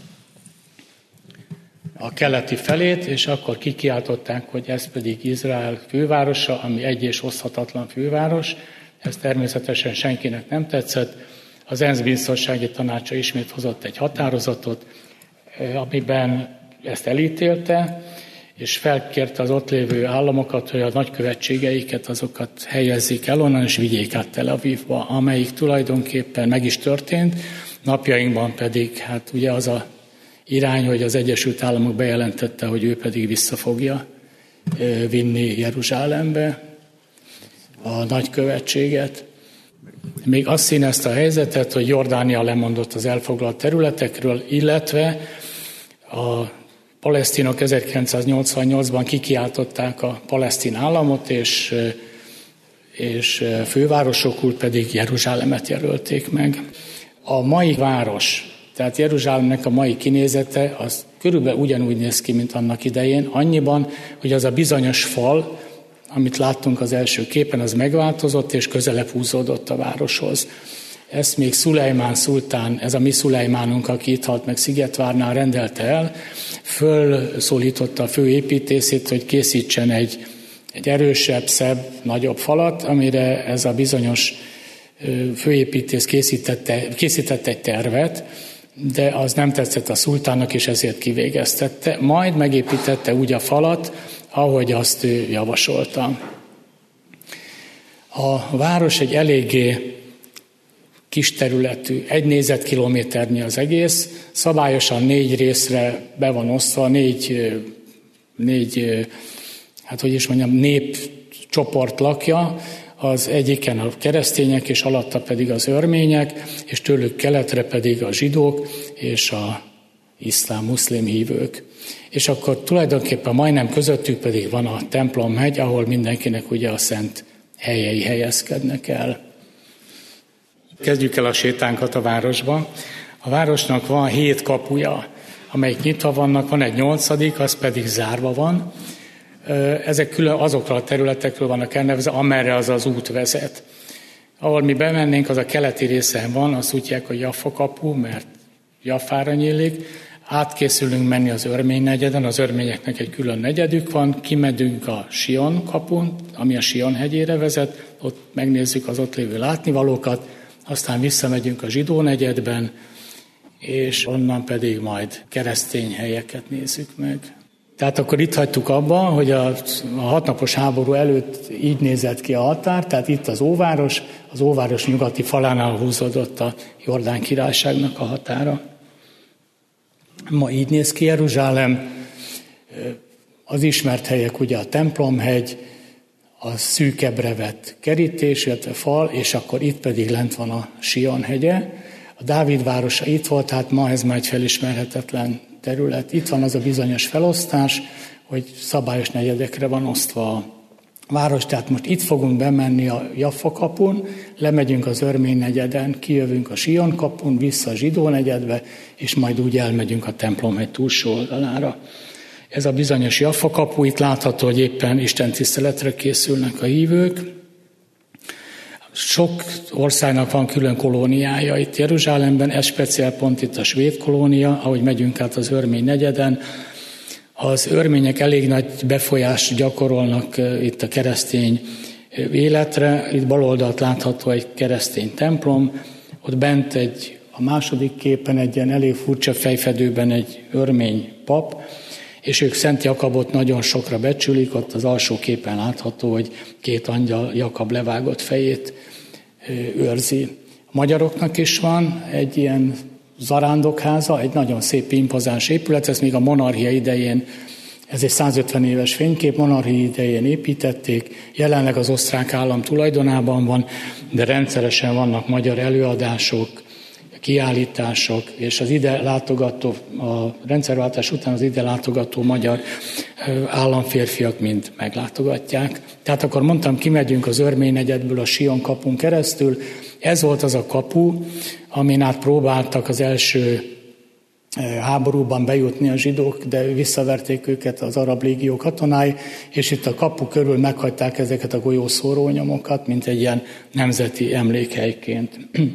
a keleti felét, és akkor kikiáltották, hogy ez pedig Izrael fővárosa, ami egy és oszthatatlan főváros. Ez természetesen senkinek nem tetszett. Az ENSZ biztonsági tanácsa ismét hozott egy határozatot, amiben ezt elítélte, és felkérte az ott lévő államokat, hogy a nagykövetségeiket azokat helyezzék el onnan, és vigyék át Tel Avivba, amelyik tulajdonképpen meg is történt. Napjainkban pedig hát ugye az a irány, hogy az Egyesült Államok bejelentette, hogy ő pedig vissza fogja vinni Jeruzsálembe a nagykövetséget. Még azt színezte a helyzetet, hogy Jordánia lemondott az elfoglalt területekről, illetve a palesztinok 1988-ban kikiáltották a palesztin államot, és fővárosokul pedig Jeruzsálemet jelölték meg. A mai város, tehát Jeruzsálemnek a mai kinézete, az körülbelül ugyanúgy néz ki, mint annak idején, annyiban, hogy az a bizonyos fal, amit láttunk az első képen, az megváltozott, és közelebb húzódott a városhoz. Ezt még Szulejmán szultán, ez a mi Szulejmánunk, aki itt halt meg Szigetvárnál, rendelte el, fölszólította a főépítészét, hogy készítsen egy erősebb, szebb, nagyobb falat, amire ez a bizonyos főépítész készített egy tervet, de az nem tetszett a szultánnak, és ezért kivégeztette. Majd megépítette úgy a falat, ahogy azt ő javasolta. A város egy eléggé kis területű, 1 négyzetkilométernyi az egész, szabályosan 4 részre be van osztva, 4 népcsoport lakja, az egyiken a keresztények, és alatta pedig az örmények, és tőlük keletre pedig a zsidók és a muszlim hívők. És akkor tulajdonképpen majdnem közöttük pedig van a templomhegy, ahol mindenkinek ugye a szent helyei helyezkednek el. Kezdjük el a sétánkat a városban. A városnak van 7 kapuja, amelyik nyitva vannak, van egy 8., az pedig zárva van. Ezek külön azokról a területekről vannak elnevezve, amerre az út vezet. Ahol mi bemennénk, az a keleti részen van, azt úgy hívják, hogy Jaffa kapu, mert Jaffára nyílik. Átkészülünk menni az örmény negyeden, az örményeknek egy külön negyedük van, kimedünk a Sion kapun, ami a Sion hegyére vezet, ott megnézzük az ott lévő látnivalókat, aztán visszamegyünk a zsidó negyedben, és onnan pedig majd keresztény helyeket nézzük meg. Tehát akkor itt hagytuk abba, hogy a 6 napos háború előtt így nézett ki a határ, tehát itt az óváros nyugati falánál húzódott a Jordán királyságnak a határa. Ma így néz ki Jeruzsálem, az ismert helyek ugye a templomhegy, a szűkebbre vett kerítés, illetve fal, és akkor itt pedig lent van a Sion hegye. A Dávid városa itt volt, hát ma ez már egy felismerhetetlen terület. Itt van az a bizonyos felosztás, hogy szabályos negyedekre van osztva a város, tehát most itt fogunk bemenni a Jaffa kapun, lemegyünk az Örmény negyeden, kijövünk a Sion kapun, vissza a Zsidó negyedbe, és majd úgy elmegyünk a templomhegy túlsó oldalára. Ez a bizonyos Jaffa kapu, itt látható, hogy éppen Isten tiszteletre készülnek a hívők. Sok országnak van külön kolóniája itt Jeruzsálemben, ez speciál pont itt a svéd kolónia, ahogy megyünk át az Örmény negyeden. Az örmények elég nagy befolyást gyakorolnak itt a keresztény életre. Itt bal oldalt látható egy keresztény templom, ott bent a második képen egy ilyen elég furcsa fejfedőben egy örmény pap, és ők Szent Jakabot nagyon sokra becsülik, ott az alsó képen látható, hogy 2 angyal Jakab levágott fejét őrzi. A magyaroknak is van egy ilyen zarándokháza, egy nagyon szép, impozáns épület, ez még a monarchia idején, ez egy 150 éves fénykép, monarchia idején építették, jelenleg az osztrák állam tulajdonában van, de rendszeresen vannak magyar előadások, kiállítások, és az ide látogató, a rendszerváltás után az ide látogató magyar államférfiak mind meglátogatják. Tehát akkor mondtam, kimegyünk az Örmény negyedből a Sion kapun keresztül. Ez volt az a kapu, amin át próbáltak az első háborúban bejutni a zsidók, de visszaverték őket az arab légió katonái, és itt a kapu körül meghagyták ezeket a golyószórónyomokat, mint egy ilyen nemzeti emlékhelyként.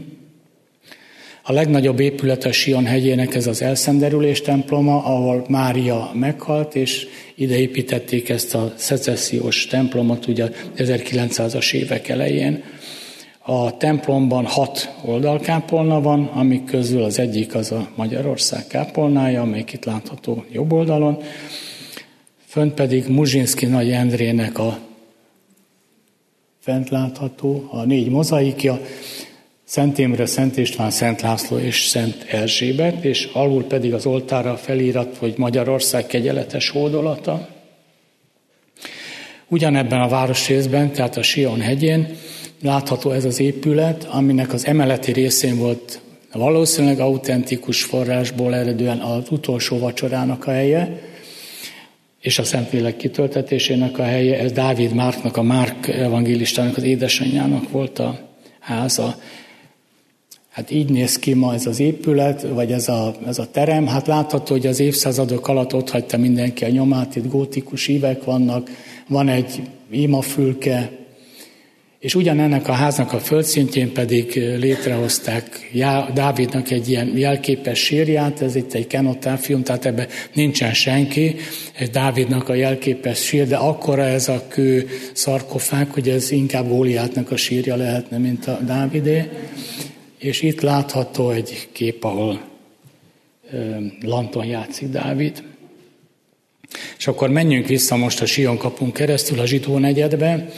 A legnagyobb épület a Sion hegyének ez az Elszenderülés temploma, ahol Mária meghalt, és ide építették ezt a szecessziós templomot, ugye 1900-as évek elején. A templomban 6 oldalkápolna van, amik közül az egyik az a Magyarország kápolnája, amelyik itt látható jobb oldalon. Fönt pedig Muzsinszky Nagy Endrének fent látható a 4 mozaikja, Szent Imre, Szent István, Szent László és Szent Erzsébet, és alul pedig az oltárra felirat, hogy Magyarország kegyeletes hódolata. Ugyanebben a városrészben, tehát a Sion hegyén látható ez az épület, aminek az emeleti részén volt valószínűleg autentikus forrásból eredően az utolsó vacsorának a helye, és a Szentlélek kitöltetésének a helye, ez Dávid Márknak, a Márk evangélistának, az édesanyjának volt a háza. Hát így néz ki ma ez az épület, vagy ez a terem. Hát látható, hogy az évszázadok alatt ott hagyta mindenki a nyomát, itt gótikus ívek vannak, van egy imafülke, és ugyanennek a háznak a földszintjén pedig létrehozták Dávidnak egy ilyen jelképes sírját, ez itt egy kenotáfium, tehát ebben nincsen senki, egy Dávidnak a jelképes sír, de akkora ez a kő szarkofág, hogy ez inkább Góliátnak a sírja lehetne, mint a Dávidé. És itt látható egy kép, ahol lanton játszik Dávid. És akkor menjünk vissza most a Sion kapun keresztül a Zsidó negyedbe.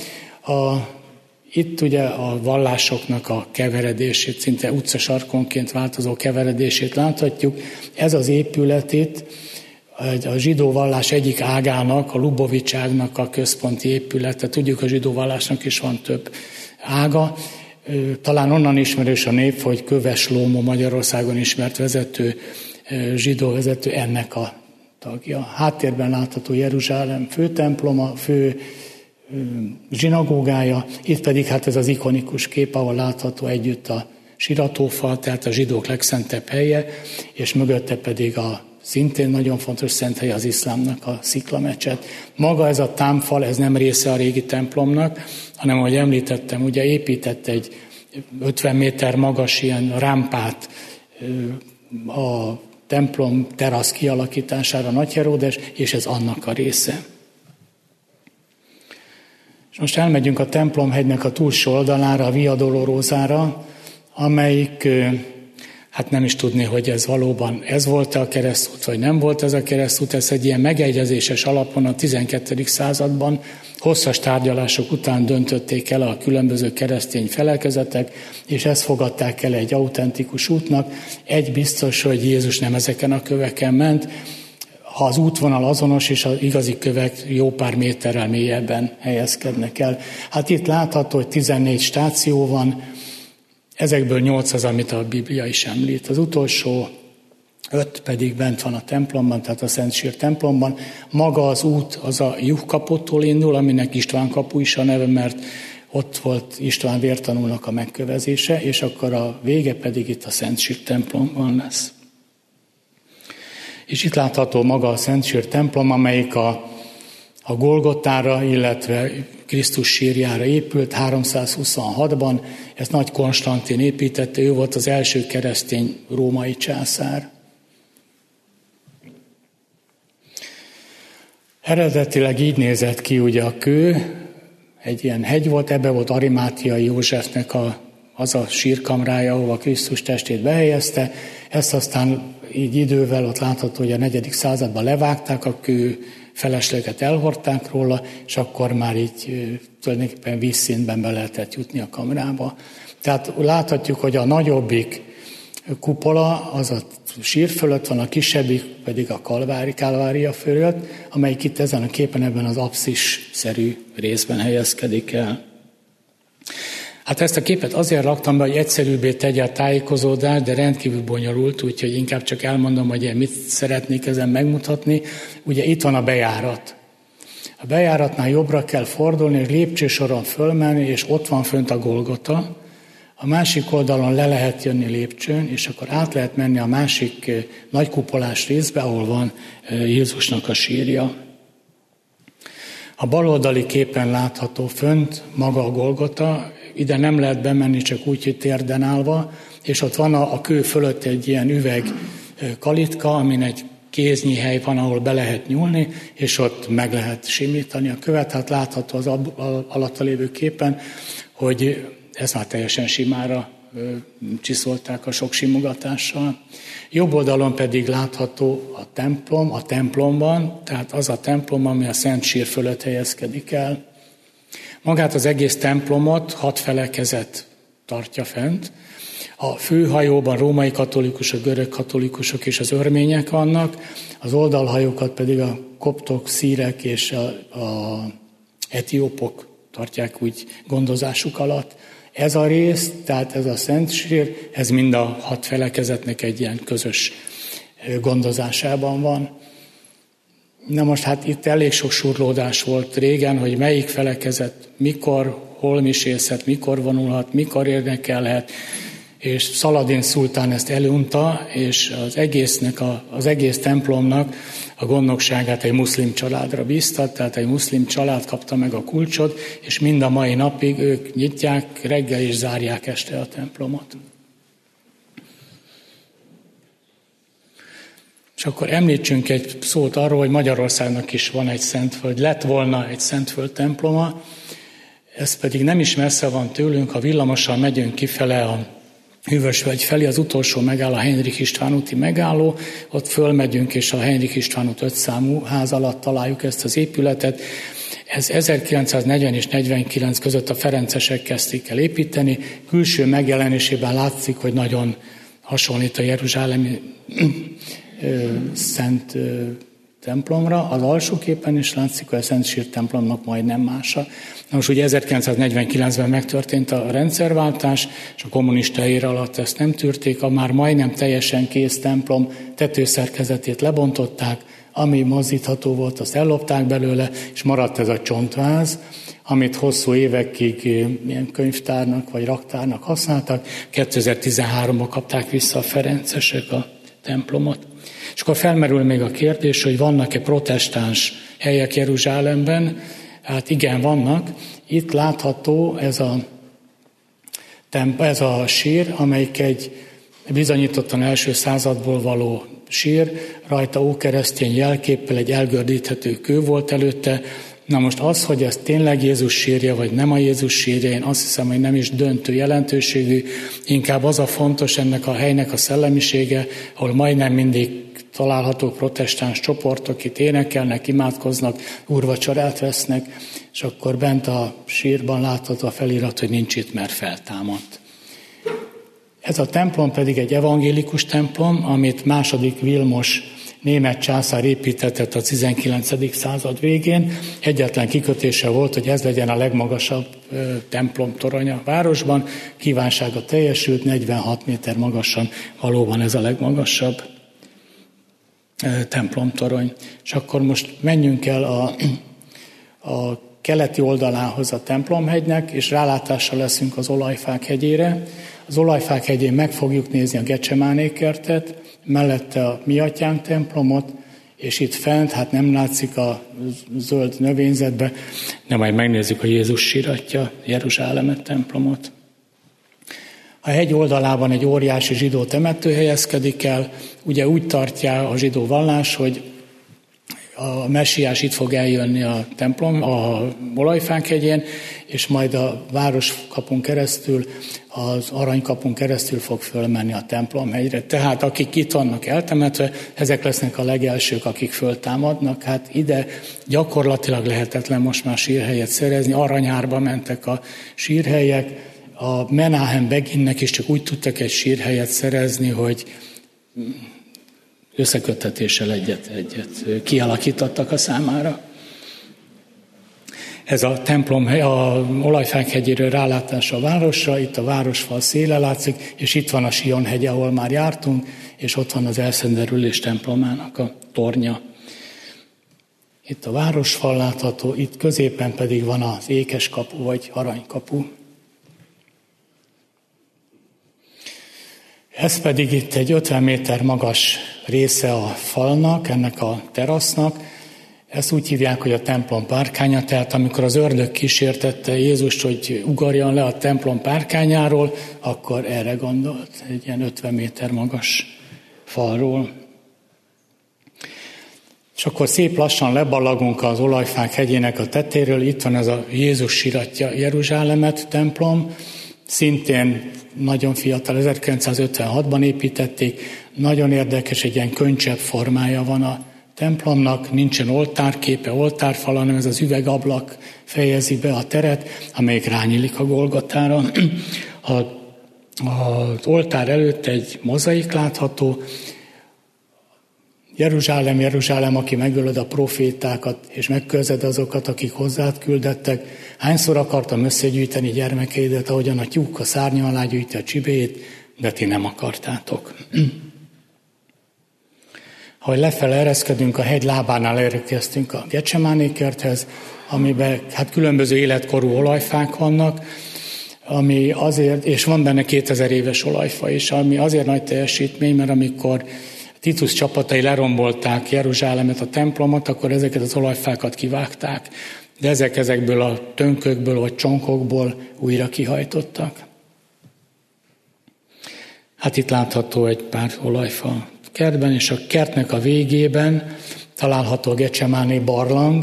Itt ugye a vallásoknak a keveredését, szinte utcasarkonként változó keveredését láthatjuk. Ez az épület itt a zsidó vallás egyik ágának, a Lubovicságnak a központi épülete. Tudjuk, a zsidó vallásnak is van több ága. Talán onnan ismerős a név, hogy Köves Lómó, Magyarországon ismert vezető, zsidó vezető, ennek a tagja. Háttérben látható Jeruzsálem főtemploma, fő zsinagógája, itt pedig hát ez az ikonikus kép, ahol látható együtt a siratófal, tehát a zsidók legszentebb helye, és mögötte pedig a szintén nagyon fontos szent hely az iszlámnak a sziklamecset. Maga ez a támfal, ez nem része a régi templomnak, hanem ahogy említettem, ugye épített egy 50 méter magas ilyen rámpát a templom terasz kialakítására Nagy Heródes, és ez annak a része. És most elmegyünk a templomhegynek a túlsó oldalára, a Via Dolorosára, amelyik, hát nem is tudni, hogy ez valóban ez volt a keresztút, vagy nem volt ez a keresztút, ez egy ilyen megegyezéses alapon a 12. században hosszas tárgyalások után döntötték el a különböző keresztény felekezetek, és ezt fogadták el egy autentikus útnak. Egy biztos, hogy Jézus nem ezeken a köveken ment. ha az útvonal azonos, és az igazi kövek jó pár méterrel mélyebben helyezkednek el. Hát itt látható, hogy 14 stáció van, ezekből 8 az, amit a Biblia is említ. Az utolsó 5 pedig bent van a templomban, tehát a Szent Sír templomban. Maga az út az a Juhkaputtól indul, aminek István kapu is a neve, mert ott volt István vértanúnak a megkövezése, és akkor a vége pedig itt a Szent Sír templomban lesz. És itt látható maga a Szent Sír templom, amelyik a Golgottára, illetve Krisztus sírjára épült 326-ban. Ezt Nagy Konstantin építette, ő volt az első keresztény római császár. Eredetileg így nézett ki ugye a kő, egy ilyen hegy volt, ebbe volt Arimátiai Józsefnek az a sírkamrája, ahova Krisztus testét behelyezte. Ezt aztán így idővel ott látható, hogy a 4. században levágták a kő, felesleget elhordták róla, és akkor már így tulajdonképpen vízszintben be lehetett jutni a kamrába. Tehát láthatjuk, hogy a nagyobbik kupola az a sír fölött van, a kisebbik pedig a Kálvária fölött, amelyik itt ezen a képen ebben az apszis-szerű részben helyezkedik el. Hát ezt a képet azért raktam be, hogy egyszerűbbé tegye a tájékozódást, de rendkívül bonyolult, úgyhogy inkább csak elmondom, hogy én mit szeretnék ezen megmutatni. Ugye itt van a bejárat. A bejáratnál jobbra kell fordulni, és lépcsősoron fölmenni, és ott van fönt a Golgota. A másik oldalon le lehet jönni lépcsőn, és akkor át lehet menni a másik nagykupolás részbe, ahol van Jézusnak a sírja. A baloldali képen látható fönt maga a Golgota, ide nem lehet bemenni csak úgy, hogy térden állva, és ott van a kő fölött egy ilyen üveg kalitka, amin egy kéznyi hely van, ahol be lehet nyúlni, és ott meg lehet simítani a követ. Hát látható az alatta lévő képen, hogy ez már teljesen simára csiszolták a sok simogatással. Jobb oldalon pedig látható a templomban, tehát az a templom, ami a Szent Sír fölött helyezkedik el. Magát az egész templomot 6 felekezet tartja fent. A főhajóban római katolikusok, görög katolikusok és az örmények vannak, az oldalhajókat pedig a koptok, szírek és a etiópok tartják úgy gondozásuk alatt. Ez a rész, tehát ez a Szent Sír, ez mind a 6 felekezetnek egy ilyen közös gondozásában van. Na most hát itt elég sok surlódás volt régen, hogy melyik felekezet mikor, hol misészhet, mikor vonulhat, mikor érdekelhet, és Szaladin szultán ezt elunta, és az egész templomnak a gondnokságát egy muszlim családra bízta, tehát egy muszlim család kapta meg a kulcsot, és mind a mai napig ők nyitják reggel és zárják este a templomot. És akkor említsünk egy szót arról, hogy Magyarországnak is van egy Szentföld, lett volna egy Szentföld temploma, ez pedig nem is messze van tőlünk, ha villamossal megyünk kifele a Hűvösvölgy felé, az utolsó megálló, a Henrik István úti megálló, ott fölmegyünk, és a Henrik István út 5 számú ház alatt találjuk ezt az épületet. Ez 1940 és 49 között a ferencesek kezdték el építeni, külső megjelenésében látszik, hogy nagyon hasonlít a jeruzsálemi Szent templomra, az alsó képen is látszik, hogy a Szent Sír templomnak majdnem mása. Na most ugye 1949-ben megtörtént a rendszerváltás, és a kommunista ér alatt ezt nem tűrték, a már majdnem teljesen kész templom tetőszerkezetét lebontották, ami mozdítható volt, azt ellopták belőle, és maradt ez a csontváz, amit hosszú évekig ilyen könyvtárnak vagy raktárnak használtak. 2013-ban kapták vissza a ferencesek a templomot. És akkor felmerül még a kérdés, hogy vannak-e protestáns helyek Jeruzsálemben? Hát igen, vannak. Itt látható ez a sír, amelyik egy bizonyítottan első századból való sír, rajta ókeresztény jelképpel egy elgördíthető kő volt előtte. Na most az, hogy ez tényleg Jézus sírja, vagy nem a Jézus sírja, én azt hiszem, hogy nem is döntő jelentőségű, inkább az a fontos ennek a helynek a szellemisége, ahol majdnem mindig található protestáns csoportok, itt énekelnek, imádkoznak, úrvacsorát vesznek, és akkor bent a sírban látható a felirat, hogy nincs itt, mert feltámadt. Ez a templom pedig egy evangélikus templom, amit II. Vilmos német császár építetett a 19. század végén. Egyetlen kikötése volt, hogy ez legyen a legmagasabb templomtorony a városban. Kívánsága teljesült, 46 méter magasan valóban ez a legmagasabb templomtorony. És akkor most menjünk el a keleti oldalához a templomhegynek, és rálátással leszünk az Olajfák hegyére. Az Olajfák hegyén meg fogjuk nézni a Gecsemáné kertet, mellette a Mi Atyánk templomot, és itt fent, hát nem látszik a zöld növényzetbe, de majd megnézzük a Jézus síratja, Jeruzsálemet templomot. A hegy oldalában egy óriási zsidó temető helyezkedik el, ugye úgy tartja a zsidó vallás, hogy a messiás itt fog eljönni a templom, a Olajfák hegyén, és majd a városkapun keresztül, az aranykapun keresztül fog fölmenni a templomhegyre. Tehát akik itt vannak eltemetve, ezek lesznek a legelsők, akik föltámadnak. Hát ide gyakorlatilag lehetetlen most már sírhelyet szerezni, aranyárba mentek a sírhelyek, a Menahem Beginnek is csak úgy tudtak egy sírhelyet szerezni, hogy összeköttetéssel egyet kialakítottak a számára. Ez a templom, a Olajfák hegyéről rálátása a városra, itt a városfal széle látszik, és itt van a Sion hegy, ahol már jártunk, és ott van az Elszenderülés templomának a tornya. Itt a városfal látható, itt középen pedig van az ékes kapu, vagy aranykapu. Ez pedig itt egy 50 méter magas része a falnak, ennek a terasznak. Ezt úgy hívják, hogy a templom párkánya, tehát amikor az ördög kísértette Jézust, hogy ugorjon le a templom párkányáról, akkor erre gondolt, egy ilyen 50 méter magas falról. És akkor szép lassan leballagunk az Olajfák hegyének a tetéről, itt van ez a Jézus síratja Jeruzsálemet templom, szintén nagyon fiatal, 1956-ban építették, nagyon érdekes, egy ilyen könycsepp formája van a templomnak, nincsen oltárképe, oltárfal, hanem ez az üvegablak fejezi be a teret, amelyik rányílik a Golgotára. Az oltár előtt egy mozaik látható, Jeruzsálem, Jeruzsálem, aki megölöd a profétákat, és megkörzed azokat, akik hozzád küldettek. Hányszor akartam összegyűjteni gyermekeidet, ahogyan a tyúk a szárnya alá gyűjti a csibéjét, de ti nem akartátok. Ahogy lefele ereszkedünk, a hegy lábánál érkeztünk a Gecsemáné kerthez, amiben hát különböző életkorú olajfák vannak, ami azért, és van benne 2000 éves olajfa is, ami azért nagy teljesítmény, mert amikor Titus csapatai lerombolták Jeruzsálemet, a templomot, akkor ezeket az olajfákat kivágták, de ezekből a tönkökből vagy csonkokból újra kihajtottak. Hát itt látható egy pár olajfa kertben, és a kertnek a végében található a Gecsemáné barlang.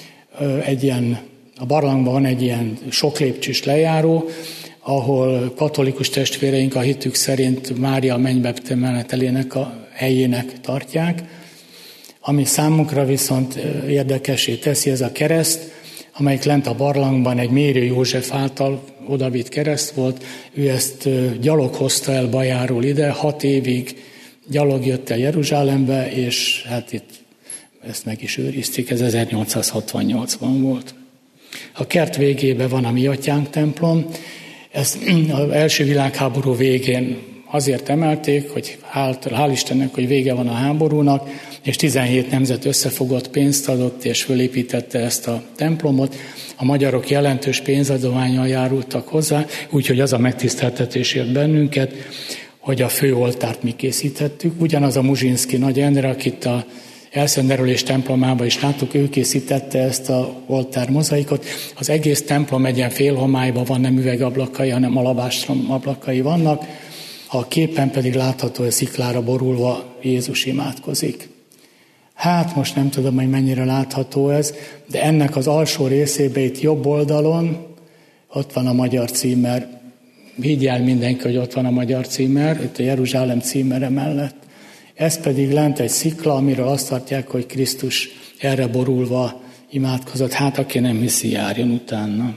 A barlangban van egy ilyen sok lépcsős lejáró, ahol katolikus testvéreink a hitük szerint Mária mennybe menetelének a helyének tartják. Ami számunkra viszont érdekessé teszi, ez a kereszt, amelyik lent a barlangban egy Mérő József által odavitt kereszt volt. Ő ezt gyalog hozta el Bajáról ide, 6 évig gyalog jött el Jeruzsálembe, és hát itt ezt meg is őrizték, ez 1868-ban volt. A kert végében van a Mi Atyánk templom, ezt az első világháború végén azért emelték, hogy hál' Istennek, hogy vége van a háborúnak, és 17 nemzet összefogott, pénzt adott, és fölépítette ezt a templomot. A magyarok jelentős pénzadománnyal járultak hozzá, úgyhogy az a megtiszteltetésért bennünket, hogy a főoltárt mi készítettük. Ugyanaz a Muzsinszky Nagy Endre, akit a Elszenderülés templomában is láttuk, ő készítette ezt a oltár mozaikot. Az egész templom egy ilyen félhomályban van, nem üvegablakai, hanem alabástrom ablakai vannak. A képen pedig látható, hogy sziklára borulva Jézus imádkozik. Hát most nem tudom, hogy mennyire látható ez, de ennek az alsó részében itt jobb oldalon ott van a magyar címer. Higgyel mindenki, hogy ott van a magyar címer, itt a Jeruzsálem címere mellett. Ez pedig lent egy szikla, amiről azt tartják, hogy Krisztus erre borulva imádkozott. Hát aki nem hiszi, járjon utána.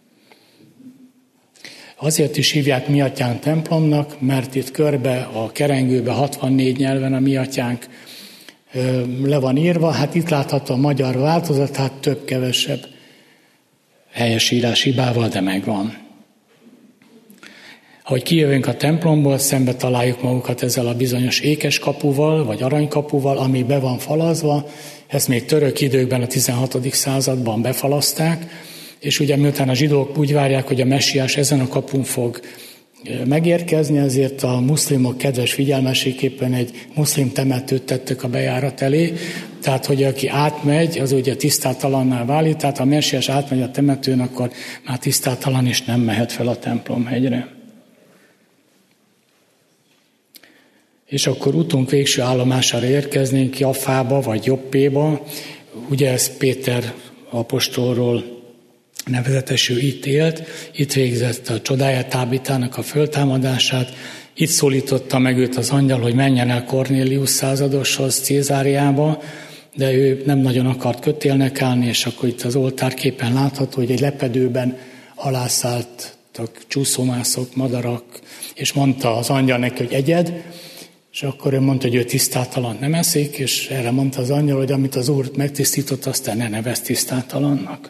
Azért is hívják Mi Atyánk templomnak, mert itt körbe a kerengőbe 64 nyelven a Mi Atyánk le van írva, hát itt látható a magyar változat, hát több-kevesebb helyesírás hibával, de megvan. Ahogy kijövünk a templomból, szembe találjuk magukat ezzel a bizonyos ékeskapuval, vagy aranykapuval, ami be van falazva. Ezt még török időkben, a 16. században befalazták, és ugye miután a zsidók úgy várják, hogy a messiás ezen a kapun fog megérkezni, ezért a muszlimok kedves figyelmességképpen egy muszlim temetőt tettek a bejárat elé, tehát hogy aki átmegy, az ugye tisztátalanná válik, tehát ha a messiás átmegy a temetőn, akkor már tisztátalan és nem mehet fel a templomhegyre. És akkor utunk végső állomására érkeznénk, Jaffába vagy Joppéba. Ugye ez Péter apostolról nevezetes, ő itt élt, itt végzett a csodáját, Tábitának a föltámadását, itt szólította meg őt az angyal, hogy menjen el Kornélius századoshoz Cézáriába, de ő nem nagyon akart kötélnek állni, és akkor itt az oltárképen látható, hogy egy lepedőben alászálltak csúszómászok, madarak, és mondta az angyal neki, hogy egyed, és akkor ő mondta, hogy ő tisztátalan nem eszik, és erre mondta az angyal, hogy amit az Úr megtisztított, aztán ne nevezd tisztátalannak.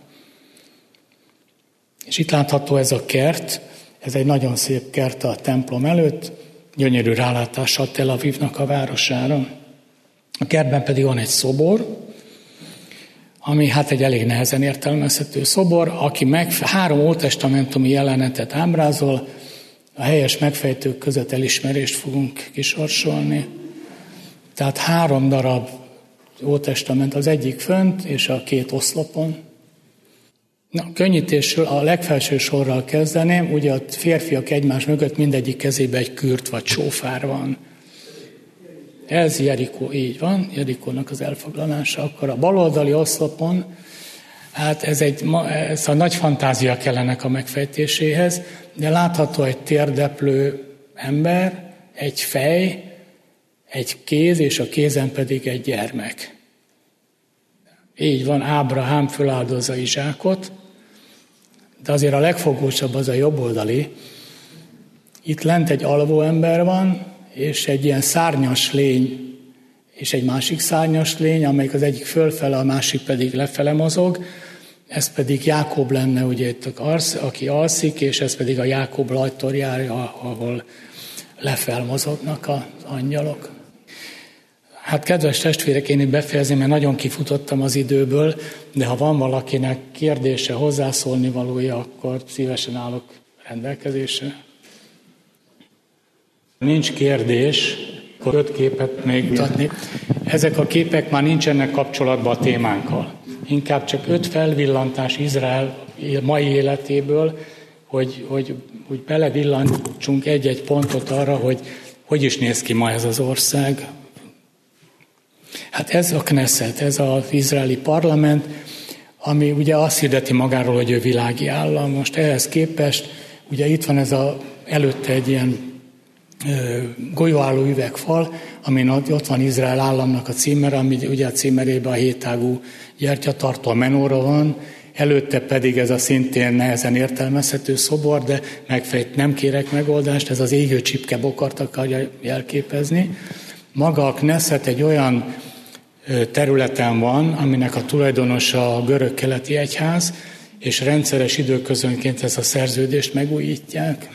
És itt látható ez a kert, ez egy nagyon szép kert a templom előtt, gyönyörű rálátással Tel Avivnak a városára. A kertben pedig van egy szobor, ami hát egy elég nehezen értelmezhető szobor, aki 3 ótestamentumi jelenetet ábrázol, a helyes megfejtők között elismerést fogunk kisorsolni. Tehát 3 darab Ótestament, az egyik fönt, és a 2 oszlopon. Na, könnyítésről a legfelső sorral kezdeném, ugye a férfiak egymás mögött mindegyik kezében egy kürt vagy sófár van. Ez Jerikó, így van, Jerikónak az elfoglalása. Akkor a baloldali oszlopon, hát ez a nagy fantázia kellenek a megfejtéséhez, de látható egy térdeplő ember, egy fej, egy kéz, és a kézen pedig egy gyermek. Így van, Ábrahám föláldozza Izsákot, de azért a legfogósabb az a jobboldali. Itt lent egy alvó ember van, és egy ilyen szárnyas lény, és egy másik szárnyas lény, amelyik az egyik fölfele, a másik pedig lefele mozog. Ez pedig Jákob lenne, ugye itt aki alszik, és ez pedig a Jákob lajtorjára, ahol lefelmozognak az angyalok. Hát kedves testvérek, én itt befejezni, mert nagyon kifutottam az időből, de ha van valakinek kérdése, hozzászólni valója, akkor szívesen állok rendelkezésre. Nincs kérdés, akkor 5 képet még mutatni. Ezek a képek már nincsenek kapcsolatban a témánkkal. Inkább csak 5 felvillantás Izrael mai életéből, hogy belevillantsunk egy-egy pontot arra, hogy is néz ki ma ez az ország. Hát ez a Knesset, ez az izraeli parlament, ami ugye azt hirdeti magáról, hogy ő világi állam. Most ehhez képest, ugye itt van előtte egy ilyen golyóálló üvegfal, amin ott van Izrael államnak a címere, ami ugye a címerében a 7 ágú gyertyatartó, a menóra van, előtte pedig ez a szintén nehezen értelmezhető szobor, de nem kérek megoldást, ez az égő csipkebokart akarja jelképezni. Maga a Knesset egy olyan területen van, aminek a tulajdonosa a görög-keleti egyház, és rendszeres időközönként ezt a szerződést megújítják.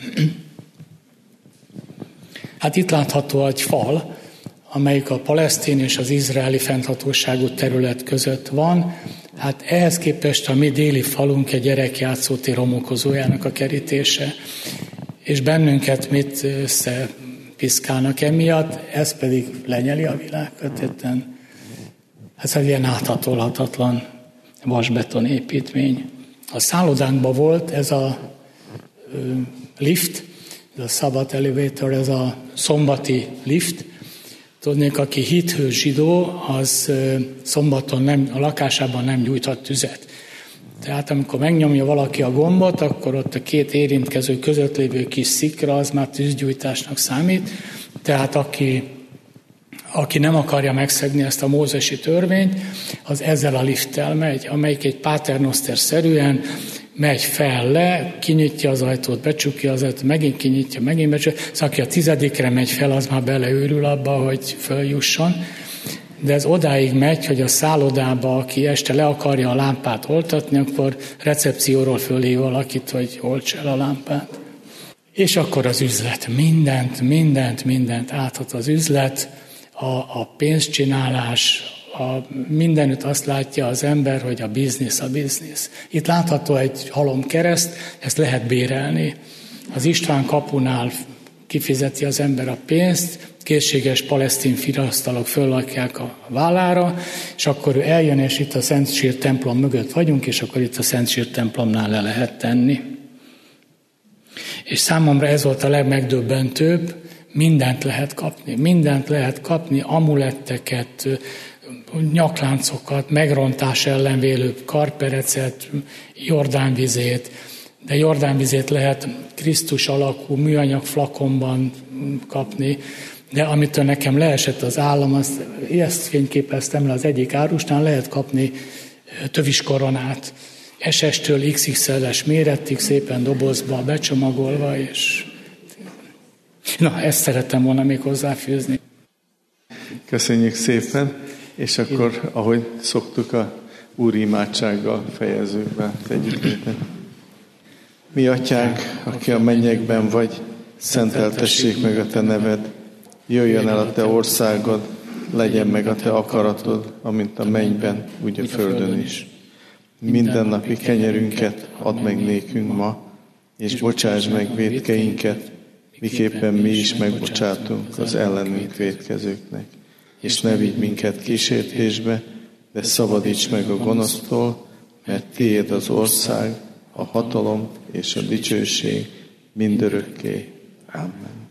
Hát itt látható egy fal, amelyik a palesztin és az izraeli fennhatóságú terület között van. Hát ehhez képest a mi déli falunk egy gyerekjátszótér homokozójának a kerítése, és bennünket mit összepiszkálnak emiatt, ez pedig lenyeli a világköteten. Ez egy ilyen áthatolhatatlan vasbeton építmény. A szállodánkban volt ez a lift, ez a Sabbath elevator, ez a szombati lift. Tudnék, aki hithős zsidó, az szombaton a lakásában nem gyújthat tüzet. Tehát amikor megnyomja valaki a gombot, akkor ott a 2 érintkező között lévő kis szikra, az már tűzgyújtásnak számít. Tehát aki nem akarja megszegni ezt a mózesi törvényt, az ezzel a lifttel megy, amelyik egy paternoster-szerűen megy fel le, kinyitja az ajtót, becsukja az ajtót, megint kinyitja, megint becsukja. Szóval aki a 10-re megy fel, az már beleőrül abba, hogy följusson. de ez odáig megy, hogy a szállodába, aki este le akarja a lámpát oltatni, akkor recepcióról fölé valakit, hogy olts el a lámpát. És akkor az üzlet, mindent áthat az üzlet, a pénzcsinálás, mindenütt azt látja az ember, hogy a biznisz. Itt látható egy halomkereszt, ezt lehet bérelni. Az István kapunál kifizeti az ember a pénzt, készséges palesztin fiasztalok fölrakják a vállára, és akkor ő eljön, és itt a Szent Sír templom mögött vagyunk, és akkor itt a Szent Sír templomnál le lehet tenni. És számomra ez volt a legmegdöbbentőbb, mindent lehet kapni, amuletteket, nyakláncokat, megrontás ellenvélő karperecet, jordánvizét, de jordánvizét lehet Krisztus alakú műanyag flakonban kapni, de amitől nekem leesett az állam, ezt fényképeztem le az egyik árusnál, lehet kapni töviskoronát, SS-től XXL-es méretig, szépen dobozba becsomagolva, és ezt szerettem volna még hozzáfűzni. Köszönjük szépen, és akkor, ahogy szoktuk, a úri imádsággal fejezzük be, tegyük létre. Mi atyánk, aki a mennyekben vagy, szenteltessék meg a te neved, jöjjön el a te országod, legyen meg a te akaratod, amint a mennyben, úgy a földön is. Mindennapi kenyerünket add meg nékünk ma, és bocsáss meg vétkeinket, miképpen mi is megbocsátunk az ellenünk vétkezőknek. És ne vigy minket kísértésbe, de szabadíts meg a gonosztól, mert tiéd az ország, a hatalom és a dicsőség mindörökké. Amen.